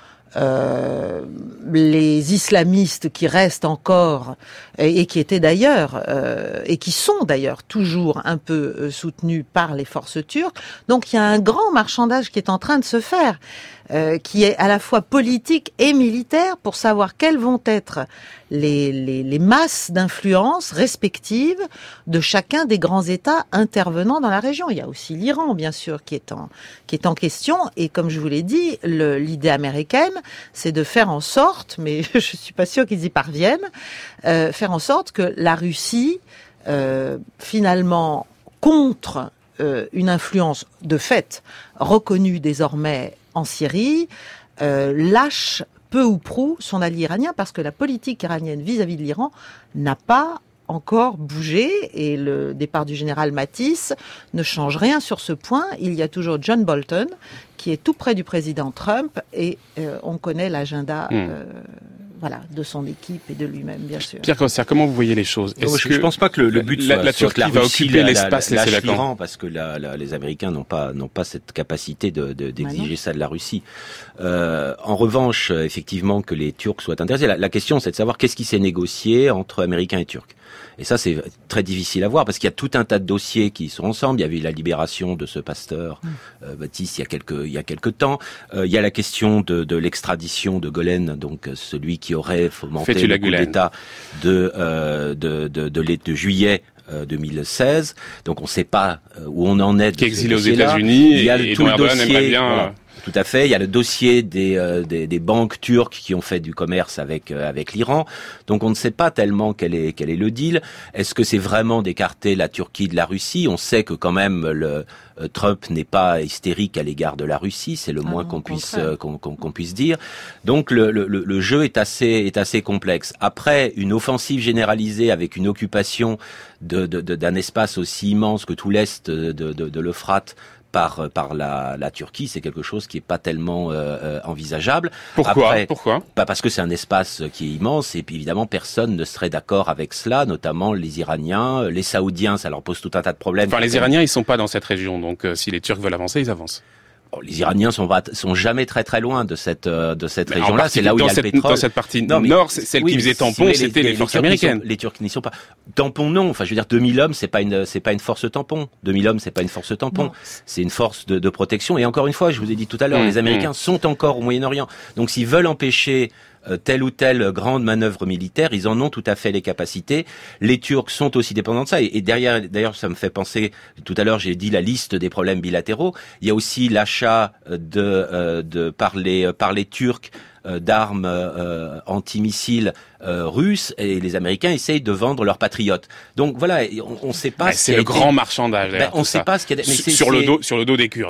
S5: les islamistes qui restent encore et qui étaient d'ailleurs et qui sont d'ailleurs toujours un peu soutenus par les forces turques. Donc il y a un grand marchandage qui est en train de se faire, qui est à la fois politique et militaire, pour savoir quelles vont être les masses d'influence respectives de chacun des grands États intervenant dans la région. Il y a aussi l'Iran, bien sûr, qui est en question. Et comme je vous l'ai dit, l'idée américaine, c'est de faire en sorte, mais je suis pas sûre qu'ils y parviennent, faire en sorte que la Russie, finalement, contre une influence de fait reconnue désormais en Syrie, lâche peu ou prou son allié iranien, parce que la politique iranienne vis-à-vis de l'Iran n'a pas encore bougé, et le départ du général Mattis ne change rien sur ce point. Il y a toujours John Bolton qui est tout près du président Trump, et on connaît l'agenda de son équipe et de lui-même, bien sûr.
S1: Pierre Grosser, comment vous voyez les choses?
S3: Je ne pense pas que le but soit
S1: la Turquie
S3: que la
S1: va
S3: Russie
S1: occuper l'espace laissé vacant,
S3: l'Iran, parce que les Américains n'ont pas cette capacité d'exiger ça de la Russie. En revanche, effectivement, que les Turcs soient intéressés. La question, c'est de savoir qu'est-ce qui s'est négocié entre Américains et Turcs. Et ça, c'est très difficile à voir, parce qu'il y a tout un tas de dossiers qui sont ensemble. Il y avait la libération de ce pasteur Baptiste il y a quelque temps. Il y a la question de l'extradition de Golen, donc celui qui aurait fomenté le coup d'État de juillet 2016. Donc on ne sait pas où on en est.
S1: Qui est exilé aux États-Unis,
S3: il y a
S1: tout le dossier aimerait bien.
S3: Voilà. Tout à fait. Il y a le dossier des banques turques qui ont fait du commerce avec l'Iran. Donc on ne sait pas tellement quel est le deal. Est-ce que c'est vraiment d'écarter la Turquie de la Russie? On sait que quand même Trump n'est pas hystérique à l'égard de la Russie, c'est le moins qu'on puisse dire. Donc le jeu est assez complexe. Après une offensive généralisée avec une occupation d'un espace aussi immense que tout l'est de l'Euphrate par la Turquie, c'est quelque chose qui est pas tellement envisageable.
S1: Pourquoi?
S3: Parce que c'est un espace qui est immense, et puis évidemment personne ne serait d'accord avec cela, notamment les Iraniens, les Saoudiens, ça leur pose tout un tas de problèmes.
S1: Enfin, les Iraniens, ils sont pas dans cette région, donc si les Turcs veulent avancer, ils avancent.
S3: Les Iraniens sont jamais très loin de cette région-là. C'est là où il y a le pétrole.
S1: Dans cette partie nord, celle qui faisait tampon, c'était les forces américaines.
S3: Les Turcs n'y sont pas. Tampon, non. Enfin, je veux dire, 2000 hommes, c'est pas une force tampon. 2000 hommes, c'est pas une force tampon. Non. C'est une force de protection. Et encore une fois, je vous ai dit tout à l'heure, les Américains sont encore au Moyen-Orient. Donc, s'ils veulent empêcher telle ou telle grande manœuvre militaire, ils en ont tout à fait les capacités. Les Turcs sont aussi dépendants de ça. Et derrière, d'ailleurs, ça me fait penser, tout à l'heure, j'ai dit la liste des problèmes bilatéraux. Il y a aussi l'achat par les Turcs d'armes antimissiles russes, et les Américains essayent de vendre leurs patriotes. Donc voilà, on ne sait pas.
S1: C'est le grand marchandage.
S3: On ne sait pas ce qu'il y a.
S1: Sur le dos des Kurdes.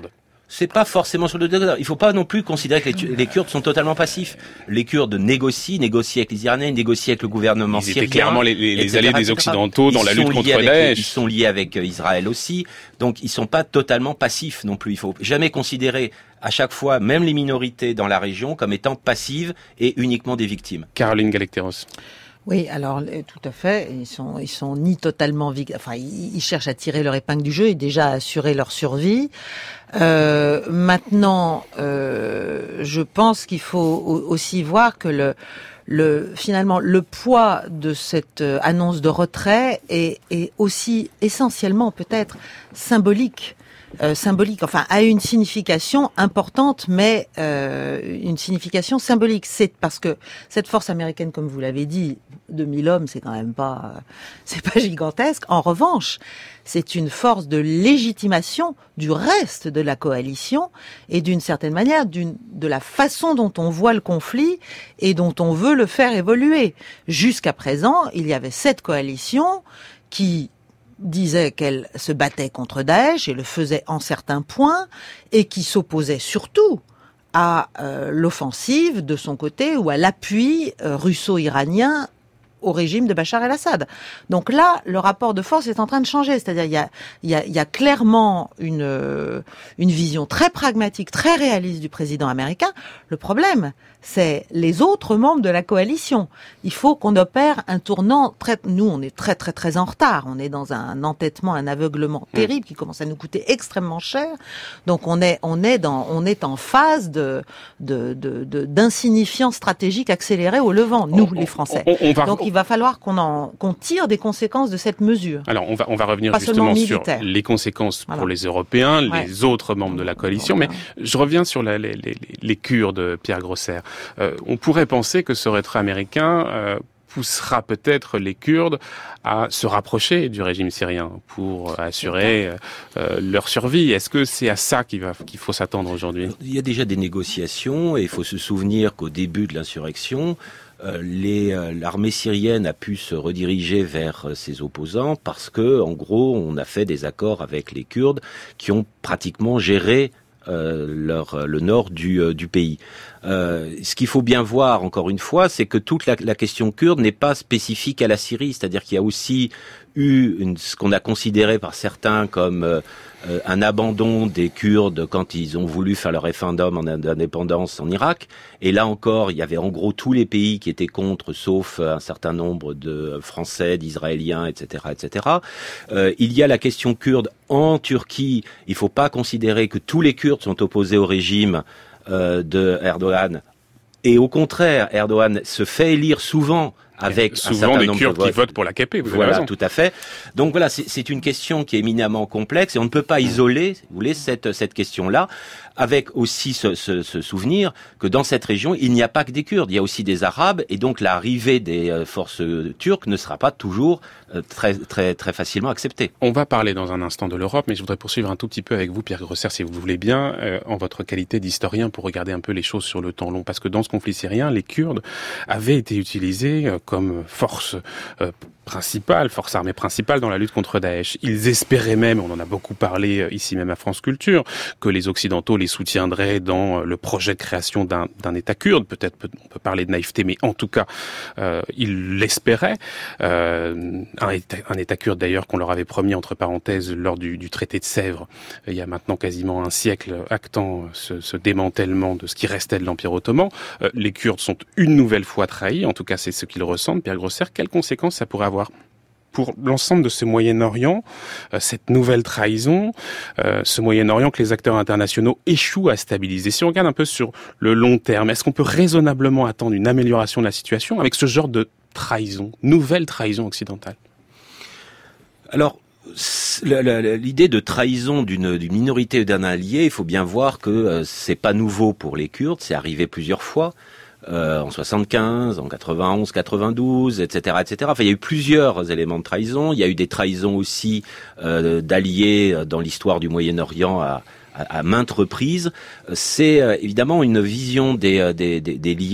S3: C'est pas forcément sur le degré. Il faut pas non plus considérer que les Kurdes sont totalement passifs. Les Kurdes négocient avec les Iraniens, négocient avec le gouvernement syrien.
S1: Ils étaient clairement les alliés des Occidentaux dans la lutte contre Daesh.
S3: Ils sont liés avec Israël aussi. Donc ils sont pas totalement passifs non plus. Il faut jamais considérer à chaque fois, même les minorités dans la région, comme étant passives et uniquement des victimes.
S1: Caroline Galacteros.
S5: Oui, alors tout à fait. Ils sont ni totalement, ils cherchent à tirer leur épingle du jeu et déjà à assurer leur survie. Maintenant, je pense qu'il faut aussi voir que finalement le poids de cette annonce de retrait est aussi essentiellement peut-être symbolique, a une signification importante, mais une signification symbolique. C'est parce que cette force américaine, comme vous l'avez dit, 2000 hommes, c'est quand même pas gigantesque. En revanche, c'est une force de légitimation du reste de la coalition et d'une certaine manière de la façon dont on voit le conflit et dont on veut le faire évoluer. Jusqu'à présent, il y avait cette coalition qui disait qu'elle se battait contre Daesh et le faisait en certains points et qui s'opposait surtout à l'offensive de son côté ou à l'appui russo-iranien au régime de Bachar el-Assad. Donc là, le rapport de force est en train de changer. C'est-à-dire, il y a clairement une vision très pragmatique, très réaliste du président américain. Le problème, c'est les autres membres de la coalition. Il faut qu'on opère un tournant nous, on est très, très, très en retard. On est dans un entêtement, un aveuglement terrible qui commence à nous coûter extrêmement cher. Donc on est en phase d'insignifiance stratégique accélérée au Levant, nous, les Français. Donc il va falloir qu'on tire des conséquences de cette mesure.
S1: Alors on va revenir justement sur les conséquences pour les Européens, les autres membres de la coalition, mais je reviens sur les Kurdes, Pierre Grosser. On pourrait penser que ce retrait américain poussera peut-être les Kurdes à se rapprocher du régime syrien pour assurer leur survie. Est-ce que c'est à ça qu'il faut s'attendre aujourd'hui ?
S3: Il y a déjà des négociations et il faut se souvenir qu'au début de l'insurrection, l'armée syrienne a pu se rediriger vers ses opposants parce que, en gros, on a fait des accords avec les Kurdes qui ont pratiquement géré le nord du pays. Ce qu'il faut bien voir, encore une fois, c'est que toute la question kurde n'est pas spécifique à la Syrie, c'est-à-dire qu'il y a aussi eu ce qu'on a considéré par certains comme un abandon des Kurdes quand ils ont voulu faire leur référendum d'indépendance en Irak. Et là encore, il y avait en gros tous les pays qui étaient contre, sauf un certain nombre de Français, d'Israéliens, etc., etc. Il y a la question kurde en Turquie. Il ne faut pas considérer que tous les Kurdes sont opposés au régime de Erdogan. Et au contraire, Erdogan se fait élire souvent avec
S1: souvent
S3: un certain
S1: des
S3: nombre
S1: Kurdes
S3: de votes.
S1: qui votent pour l'AKP.
S3: Voilà, tout à fait. Donc voilà, c'est une question qui est éminemment complexe et on ne peut pas isoler, si vous voulez, cette question-là, avec aussi ce souvenir que dans cette région, il n'y a pas que des Kurdes, il y a aussi des Arabes et donc l'arrivée des forces turques ne sera pas toujours très très très facilement acceptée.
S1: On va parler dans un instant de l'Europe, mais je voudrais poursuivre un tout petit peu avec vous, Pierre Grosser, si vous voulez bien, en votre qualité d'historien, pour regarder un peu les choses sur le temps long, parce que dans ce conflit syrien, les Kurdes avaient été utilisés comme force force armée principale dans la lutte contre Daesh. Ils espéraient même, on en a beaucoup parlé ici même à France Culture, que les Occidentaux les soutiendraient dans le projet de création d'un État kurde. Peut-être on peut parler de naïveté, mais en tout cas, ils l'espéraient. Un État kurde d'ailleurs qu'on leur avait promis entre parenthèses lors du traité de Sèvres, il y a maintenant quasiment un siècle, actant ce démantèlement de ce qui restait de l'Empire ottoman. Les Kurdes sont une nouvelle fois trahis, en tout cas c'est ce qu'ils ressentent. Pierre Grosser, quelles conséquences ça pourrait avoir pour l'ensemble de ce Moyen-Orient, cette nouvelle trahison, ce Moyen-Orient que les acteurs internationaux échouent à stabiliser? Si on regarde un peu sur le long terme, est-ce qu'on peut raisonnablement attendre une amélioration de la situation avec ce genre de trahison, nouvelle trahison occidentale?
S3: Alors, l'idée de trahison d'une minorité ou d'un allié, il faut bien voir que c'est pas nouveau pour les Kurdes, c'est arrivé plusieurs fois. En 75, en 91, 92, etc., etc. Enfin, il y a eu plusieurs éléments de trahison. Il y a eu des trahisons aussi d'alliés dans l'histoire du Moyen-Orient à maintes reprises. C'est évidemment une vision des liens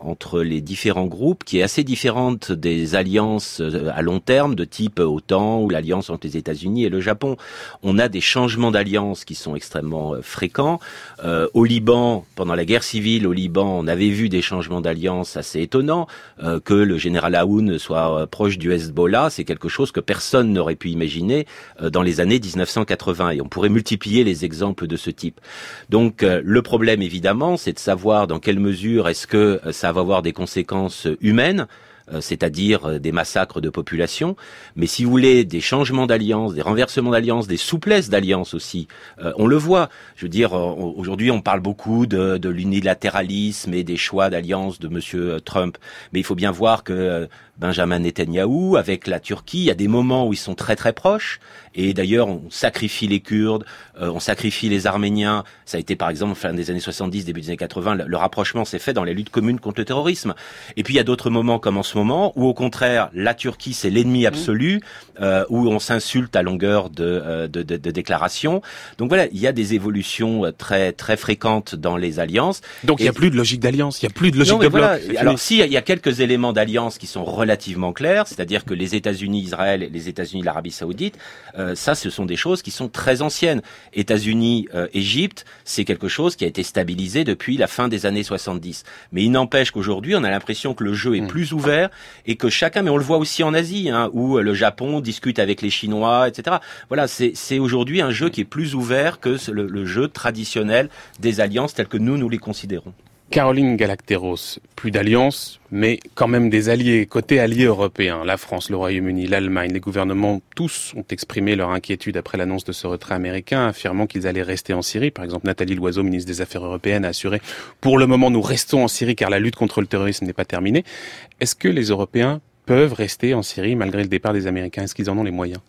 S3: entre les différents groupes qui est assez différente des alliances à long terme de type OTAN ou l'alliance entre les États-Unis et le Japon. On a des changements d'alliance qui sont extrêmement fréquents. Au Liban, pendant la guerre civile au Liban, on avait vu des changements d'alliance assez étonnants. Que le général Aoun soit proche du Hezbollah, c'est quelque chose que personne n'aurait pu imaginer dans les années 1980. Et on pourrait multiplier les exemples de ce type. Donc le problème, évidemment, c'est de savoir dans quelle mesure est-ce que ça va avoir des conséquences humaines, c'est-à-dire des massacres de population, mais si vous voulez, des changements d'alliance, des renversements d'alliance, des souplesses d'alliance aussi, on le voit. Je veux dire, aujourd'hui, on parle beaucoup de l'unilatéralisme et des choix d'alliance de Monsieur Trump, mais il faut bien voir que Benjamin Netanyahou, avec la Turquie, il y a des moments où ils sont très très proches, et d'ailleurs on sacrifie les Kurdes, on sacrifie les Arméniens, ça a été par exemple fin des années 70, début des années 80, le rapprochement s'est fait dans les luttes communes contre le terrorisme. Et puis il y a d'autres moments comme en ce moment, où au contraire la Turquie c'est l'ennemi absolu, où on s'insulte à longueur de déclarations. Donc voilà, il y a des évolutions très très fréquentes dans les alliances.
S1: Donc il n'y a plus de logique d'alliance, il n'y a plus de logique de bloc.
S3: Voilà. Alors si, il y a quelques éléments d'alliance qui sont relativement clairs, c'est-à-dire que les États-Unis, Israël, les États-Unis, l'Arabie Saoudite, ça, ce sont des choses qui sont très anciennes. États-Unis, Égypte, c'est quelque chose qui a été stabilisé depuis la fin des années 70. Mais il n'empêche qu'aujourd'hui, on a l'impression que le jeu est plus ouvert et que chacun, mais on le voit aussi en Asie, où le Japon discute avec les Chinois, etc. Voilà, c'est aujourd'hui un jeu qui est plus ouvert que le jeu traditionnel des alliances telles que nous les considérons.
S1: Caroline Galacteros, plus d'alliances, mais quand même des alliés, côté alliés européens. La France, le Royaume-Uni, l'Allemagne, les gouvernements, tous ont exprimé leur inquiétude après l'annonce de ce retrait américain, affirmant qu'ils allaient rester en Syrie. Par exemple, Nathalie Loiseau, ministre des Affaires européennes, a assuré « Pour le moment, nous restons en Syrie car la lutte contre le terrorisme n'est pas terminée ». Est-ce que les Européens peuvent rester en Syrie malgré le départ des Américains? Est-ce qu'ils en ont les moyens?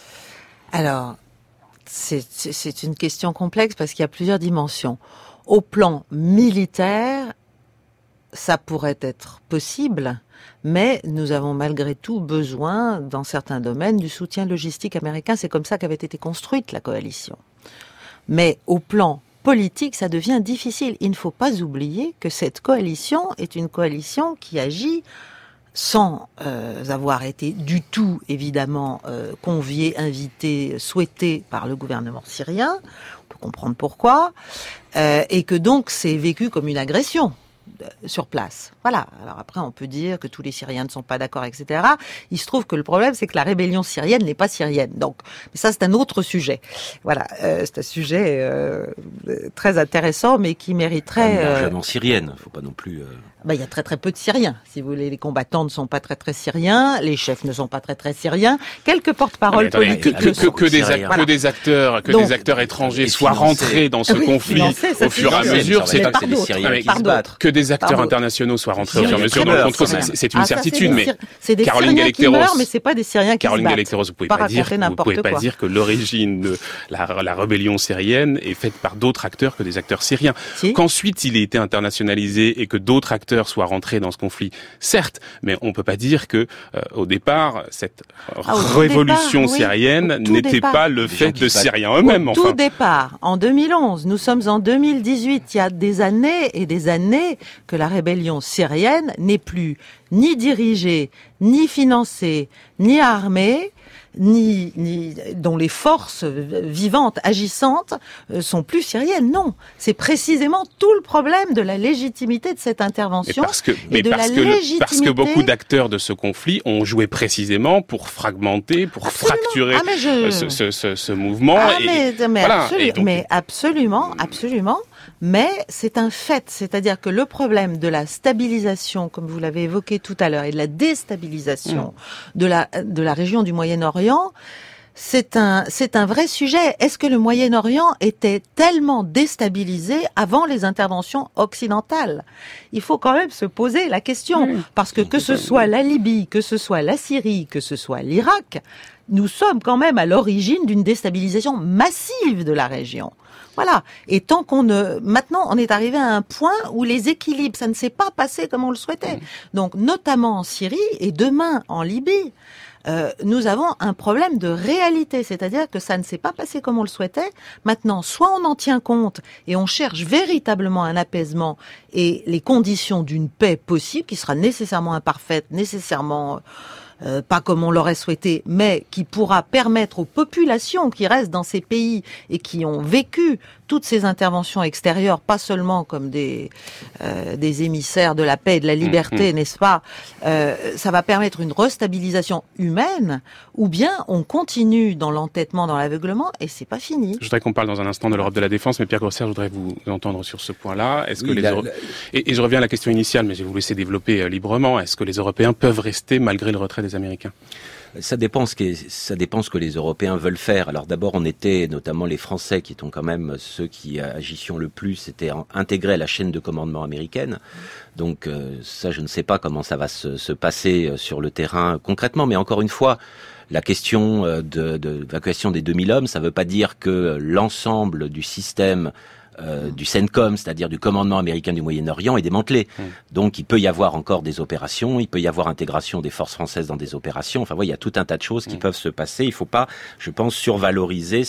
S5: Alors, c'est une question complexe parce qu'il y a plusieurs dimensions. Au plan militaire, ça pourrait être possible, mais nous avons malgré tout besoin, dans certains domaines, du soutien logistique américain. C'est comme ça qu'avait été construite la coalition. Mais au plan politique, ça devient difficile. Il ne faut pas oublier que cette coalition est une coalition qui agit sans avoir été du tout, évidemment, conviée, invitée, souhaitée par le gouvernement syrien. On peut comprendre pourquoi. Et que donc, c'est vécu comme une agression sur place. Voilà. Alors après, on peut dire que tous les Syriens ne sont pas d'accord, etc. Il se trouve que le problème, c'est que la rébellion syrienne n'est pas syrienne. Donc, ça, c'est un autre sujet. Voilà. C'est un sujet très intéressant, mais qui mériterait...
S3: largement syrienne. Faut pas non plus...
S5: il y a très très peu de Syriens. Si vous voulez, les combattants ne sont pas très très syriens, les chefs ne sont pas très très syriens. Quelques porte-paroles politiques
S1: que des acteurs étrangers soient rentrés dans ce conflit au fur et à mesure, c'est
S3: les Syriens qui se battent.
S1: Que des acteurs internationaux soient rentrés au fur et à mesure dans le contrôle, c'est une certitude. Mais
S5: c'est des Syriens qui meurent, mais c'est pas des Syriens qui se battent.
S1: Caroline Galacteros, vous pouvez pas dire que l'origine de la rébellion syrienne est faite par d'autres acteurs que des acteurs syriens. Qu'ensuite il ait été internationalisé et que d'autres acteurs soient rentrés dans ce conflit, certes, mais on peut pas dire que au départ cette révolution syrienne n'était pas le fait de Syriens eux-mêmes.
S5: Au tout départ, en 2011, nous sommes en 2018, il y a des années et des années que la rébellion syrienne n'est plus ni dirigée, ni financée, ni armée, ni dont les forces vivantes, agissantes, sont plus syriennes. Non, c'est précisément tout le problème de la légitimité de cette intervention.
S1: Parce que beaucoup d'acteurs de ce conflit ont joué précisément pour fragmenter, pour fracturer ce mouvement.
S5: Absolument. Mais c'est un fait, c'est-à-dire que le problème de la stabilisation, comme vous l'avez évoqué tout à l'heure, et de la déstabilisation de la région du Moyen-Orient, c'est un vrai sujet. Est-ce que le Moyen-Orient était tellement déstabilisé avant les interventions occidentales? Il faut quand même se poser la question, parce que ce soit la Libye, que ce soit la Syrie, que ce soit l'Irak, nous sommes quand même à l'origine d'une déstabilisation massive de la région. Voilà. Et tant maintenant, on est arrivé à un point où les équilibres, ça ne s'est pas passé comme on le souhaitait. Donc, notamment en Syrie et demain en Libye. nous avons un problème de réalité, c'est-à-dire que ça ne s'est pas passé comme on le souhaitait. Maintenant, soit on en tient compte et on cherche véritablement un apaisement et les conditions d'une paix possible, qui sera nécessairement imparfaite, nécessairement pas comme on l'aurait souhaité, mais qui pourra permettre aux populations qui restent dans ces pays et qui ont vécu toutes ces interventions extérieures, pas seulement comme des émissaires de la paix et de la liberté, n'est-ce pas, ça va permettre une restabilisation humaine, ou bien on continue dans l'entêtement, dans l'aveuglement, et c'est pas fini.
S1: Je voudrais qu'on parle dans un instant de l'Europe de la défense, mais Pierre Grosser, je voudrais vous entendre sur ce point-là. Est-ce que et je reviens à la question initiale, mais je vais vous laisser développer librement. Est-ce que les Européens peuvent rester malgré le retrait des Américains ?
S3: Ça dépend ce que les Européens veulent faire. Alors d'abord, on était, notamment les Français, qui étaient quand même ceux qui agissions le plus, étaient intégrés à la chaîne de commandement américaine. Donc ça, je ne sais pas comment ça va se passer sur le terrain concrètement, mais encore une fois, la question de l'évacuation des 2000 hommes, ça ne veut pas dire que l'ensemble du système du CENTCOM, c'est-à-dire du commandement américain du Moyen-Orient, est démantelé. Donc il peut y avoir encore des opérations, il peut y avoir intégration des forces françaises dans des opérations. Enfin, il y a tout un tas de choses qui peuvent se passer. Il ne faut pas, je pense, survaloriser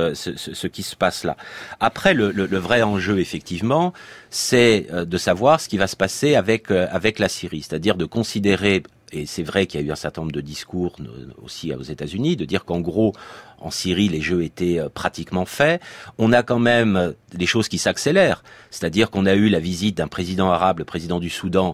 S3: ce qui se passe là. Après, le vrai enjeu, effectivement, c'est de savoir ce qui va se passer avec la Syrie, c'est-à-dire de considérer, et c'est vrai qu'il y a eu un certain nombre de discours aussi aux États-Unis, de dire qu'en gros, en Syrie, les jeux étaient pratiquement faits. On a quand même des choses qui s'accélèrent, c'est-à-dire qu'on a eu la visite d'un président arabe, le président du Soudan,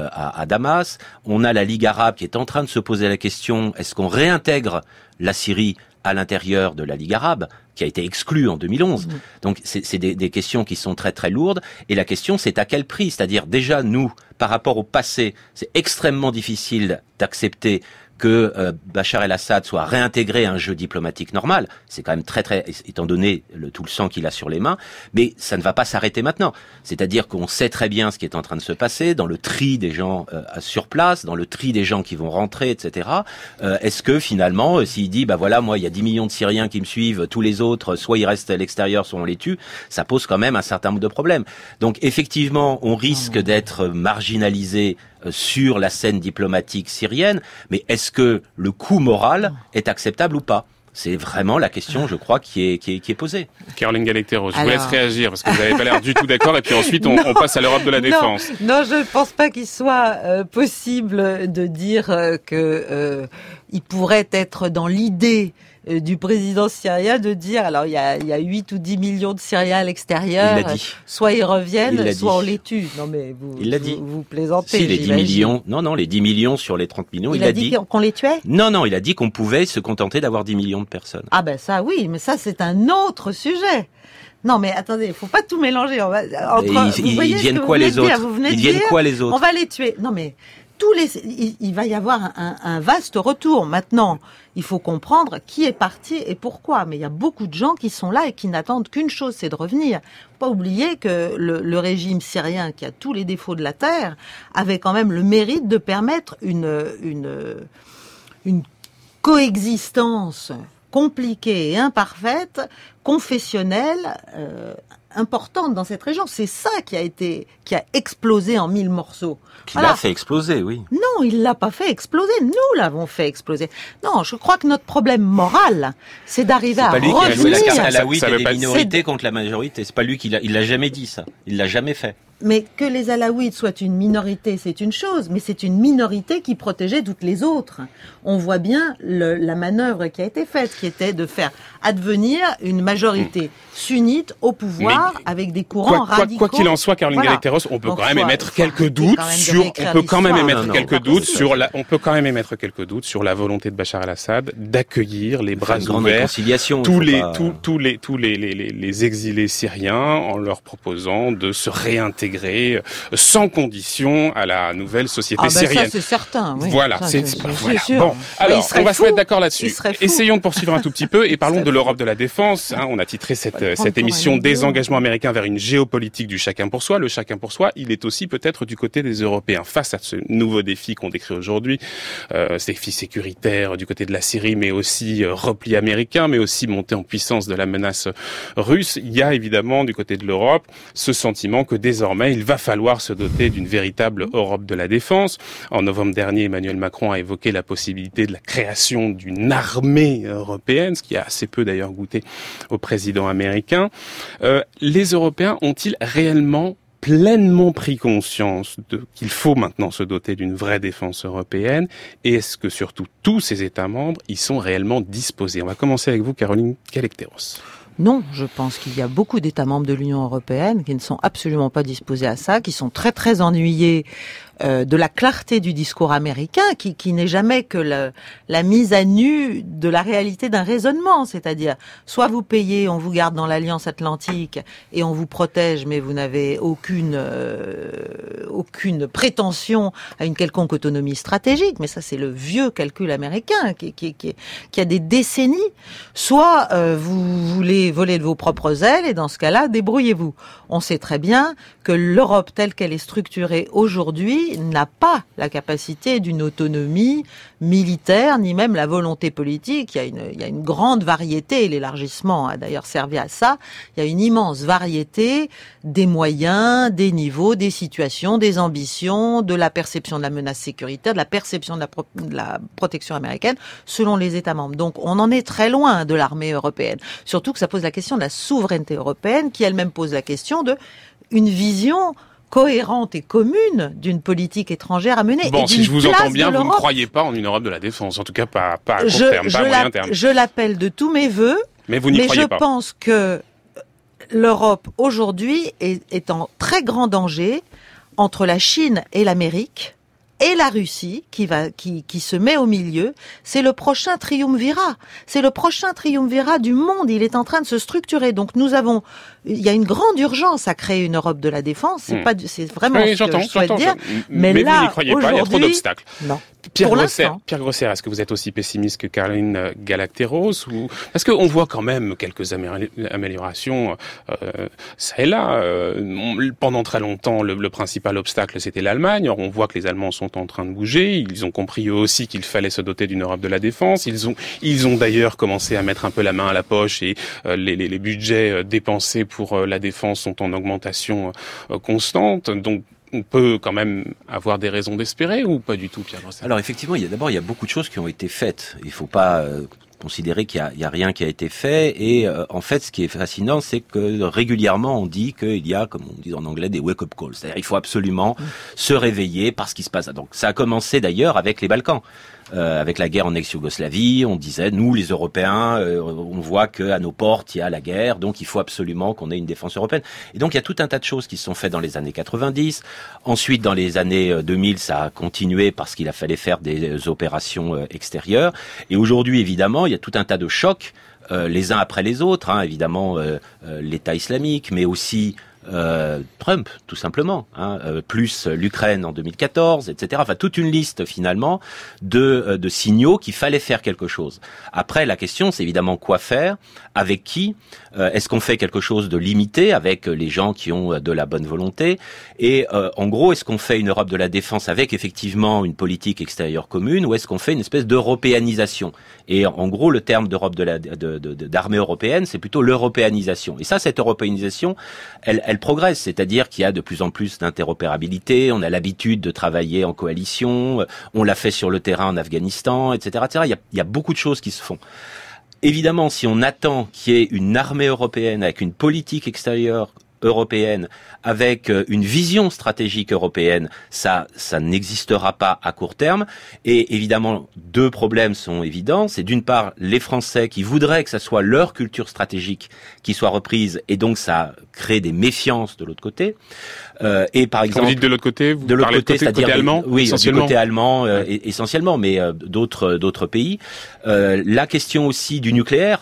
S3: à Damas. On a la Ligue arabe qui est en train de se poser la question, est-ce qu'on réintègre la Syrie à l'intérieur de la Ligue arabe, qui a été exclue en 2011. Donc c'est des questions qui sont très très lourdes, et la question c'est à quel prix, c'est-à-dire déjà nous, par rapport au passé, c'est extrêmement difficile d'accepter que Bachar el-Assad soit réintégré à un jeu diplomatique normal. C'est quand même très très, étant donné tout le sang qu'il a sur les mains, mais ça ne va pas s'arrêter maintenant. C'est-à-dire qu'on sait très bien ce qui est en train de se passer dans le tri des gens sur place, dans le tri des gens qui vont rentrer, etc. Est-ce que finalement, s'il dit, bah voilà, moi il y a 10 millions de Syriens qui me suivent, tous les autres, soit ils restent à l'extérieur, soit on les tue, ça pose quand même un certain nombre de problèmes. Donc effectivement, on risque d'être marginalisé sur la scène diplomatique syrienne, mais est-ce que le coût moral est acceptable ou pas ? C'est vraiment la question, je crois, qui est posée.
S1: Caroline Galacteros, je vous laisse réagir, parce que vous n'avez pas l'air du tout d'accord, et puis ensuite on passe à l'Europe de la défense.
S5: Non, je ne pense pas qu'il soit possible de dire que il pourrait être dans l'idée du président syrien de dire, alors il y a 8 ou 10 millions de Syriens à l'extérieur, soit ils reviennent, soit on les tue. Non mais vous plaisantez.
S3: Si, les 10 millions, non, les 10 millions sur les 30 millions, il a dit
S5: qu'on les tuait ?
S3: Non, il a dit qu'on pouvait se contenter d'avoir 10 millions de personnes.
S5: Ah ben ça oui, mais ça c'est un autre sujet. Non mais attendez, il faut pas tout mélanger.
S3: Ils viennent quoi les autres ? Ils viennent quoi les autres ?
S5: On va les tuer. Non mais il va y avoir un vaste retour. Maintenant, il faut comprendre qui est parti et pourquoi. Mais il y a beaucoup de gens qui sont là et qui n'attendent qu'une chose, c'est de revenir. Faut pas oublier que le régime syrien, qui a tous les défauts de la terre, avait quand même le mérite de permettre une coexistence compliquée et imparfaite, confessionnelle, importante dans cette région. C'est ça qui a explosé en 1000 morceaux.
S3: Qui l'a fait exploser, oui.
S5: Non, il l'a pas fait exploser. Nous l'avons fait exploser. Non, je crois que notre problème moral, c'est d'arriver à revenir.
S3: C'est pas lui qui a joué la carte alaouite et des minorités contre la majorité. C'est pas lui il l'a jamais dit ça. Il l'a jamais fait.
S5: Mais que les Alaouites soient une minorité, c'est une chose, mais c'est une minorité qui protégeait toutes les autres. On voit bien la manœuvre qui a été faite, qui était de faire advenir une majorité sunnite au pouvoir, avec des courants radicaux.
S1: Quoi qu'il en soit, Caroline Galacteros, on peut quand même émettre quelques doutes sur la volonté de Bachar el-Assad d'accueillir les bras ouverts tous les exilés syriens en leur proposant de se réintégrer sans condition à la nouvelle société syrienne.
S5: Ça c'est certain. Oui.
S1: Voilà,
S5: c'est sûr.
S1: Bon, alors on va se mettre d'accord là-dessus. Essayons de poursuivre un tout petit peu et parlons de l'Europe de la défense. On a titré cette émission des engagements engagement américain vers une géopolitique du chacun pour soi. Le chacun pour soi, il est aussi peut-être du côté des Européens. Face à ce nouveau défi qu'on décrit aujourd'hui, ces défis sécuritaires du côté de la Syrie, mais aussi repli américain, mais aussi montée en puissance de la menace russe, il y a évidemment du côté de l'Europe ce sentiment que désormais il va falloir se doter d'une véritable Europe de la défense. En novembre dernier, Emmanuel Macron a évoqué la possibilité de la création d'une armée européenne, ce qui a assez peu d'ailleurs goûté au président américain. Les Européens ont-ils réellement pleinement pris conscience qu'il faut maintenant se doter d'une vraie défense européenne, et est-ce que surtout tous ces États membres y sont réellement disposés? On va commencer avec vous, Caroline Kalekteros.
S5: Non, je pense qu'il y a beaucoup d'États membres de l'Union européenne qui ne sont absolument pas disposés à ça, qui sont très très ennuyés de la clarté du discours américain, qui n'est jamais que la mise à nu de la réalité d'un raisonnement, c'est-à-dire soit vous payez, on vous garde dans l'Alliance Atlantique et on vous protège, mais vous n'avez aucune prétention à une quelconque autonomie stratégique, mais ça c'est le vieux calcul américain qui a des décennies, soit vous voulez voler de vos propres ailes et dans ce cas-là, débrouillez-vous. On sait très bien que l'Europe telle qu'elle est structurée aujourd'hui n'a pas la capacité d'une autonomie militaire, ni même la volonté politique. Il y a une grande variété, et l'élargissement a d'ailleurs servi à ça. Il y a une immense variété des moyens, des niveaux, des situations, des ambitions, de la perception de la menace sécuritaire, de la perception de la protection américaine, selon les États membres. Donc on en est très loin de l'armée européenne. Surtout que ça pose la question de la souveraineté européenne, qui elle-même pose la question de une vision cohérente et commune d'une politique étrangère à mener.
S1: Bon,
S5: et
S1: si je vous entends bien, vous ne croyez pas en une Europe de la défense, en tout cas pas à court terme, pas à moyen terme.
S5: Je l'appelle de tous mes vœux,
S1: mais vous n'y croyez pas.
S5: Je pense que l'Europe aujourd'hui est en très grand danger entre la Chine et l'Amérique et la Russie qui se met au milieu. C'est le prochain triumvirat. C'est le prochain triumvirat du monde. Il est en train de se structurer. Donc il y a une grande urgence à créer une Europe de la défense. C'est vraiment ce que je souhaite dire.
S1: Mais là, vous n'y croyez pas, il y a trop d'obstacles.
S5: Non.
S1: Pierre Grosser, est-ce que vous êtes aussi pessimiste que Caroline Galacteros, ou parce qu'on voit quand même quelques améliorations ça et là. Pendant très longtemps, le principal obstacle c'était l'Allemagne. Alors on voit que les Allemands sont en train de bouger. Ils ont compris eux aussi qu'il fallait se doter d'une Europe de la défense. Ils ont d'ailleurs commencé à mettre un peu la main à la poche, et les budgets dépensés pour la défense sont en augmentation constante. Donc on peut quand même avoir des raisons d'espérer, ou pas du tout, Pierre Grosser?
S3: Alors effectivement, il y a beaucoup de choses qui ont été faites. Il faut pas considérer qu'il y a rien qui a été fait, et en fait ce qui est fascinant, c'est que régulièrement on dit qu'il y a, comme on dit en anglais, des wake-up calls, c'est-à-dire il faut absolument se réveiller par ce qui se passe. Donc ça a commencé d'ailleurs avec les Balkans. Avec la guerre en ex-Yougoslavie, on disait, nous les Européens, on voit qu'à nos portes il y a la guerre, donc il faut absolument qu'on ait une défense européenne. Et donc il y a tout un tas de choses qui se sont faites dans les années 90. Ensuite, dans les années 2000, ça a continué parce qu'il a fallu faire des opérations extérieures. Et aujourd'hui, évidemment, il y a tout un tas de chocs, les uns après les autres, évidemment l'État islamique, mais aussi Trump, tout simplement, plus l'Ukraine en 2014, etc. Enfin, toute une liste finalement de signaux qu'il fallait faire quelque chose. Après, la question, c'est évidemment quoi faire, avec qui. Est-ce qu'on fait quelque chose de limité avec les gens qui ont de la bonne volonté? Et en gros, est-ce qu'on fait une Europe de la défense avec effectivement une politique extérieure commune, ou est-ce qu'on fait une espèce d'européanisation? Et en gros, le terme d'Europe d'armée européenne, c'est plutôt l'européanisation. Et ça, cette européanisation, elle progresse, c'est-à-dire qu'il y a de plus en plus d'interopérabilité, on a l'habitude de travailler en coalition, on l'a fait sur le terrain en Afghanistan, etc., etc. Il y a beaucoup de choses qui se font. Évidemment, si on attend qu'il y ait une armée européenne avec une politique extérieure européenne, avec une vision stratégique européenne, ça n'existera pas à court terme. Et évidemment, deux problèmes sont évidents. C'est d'une part les Français qui voudraient que ça soit leur culture stratégique qui soit reprise, et donc ça crée des méfiances de l'autre côté. Et par exemple,
S1: quand vous dites de l'autre côté, vous
S3: de l'autre
S1: parlez
S3: côté, c'est-à-dire
S1: côté allemand,
S3: oui,
S1: essentiellement.
S3: Du côté allemand essentiellement, mais d'autres pays. La question aussi du nucléaire.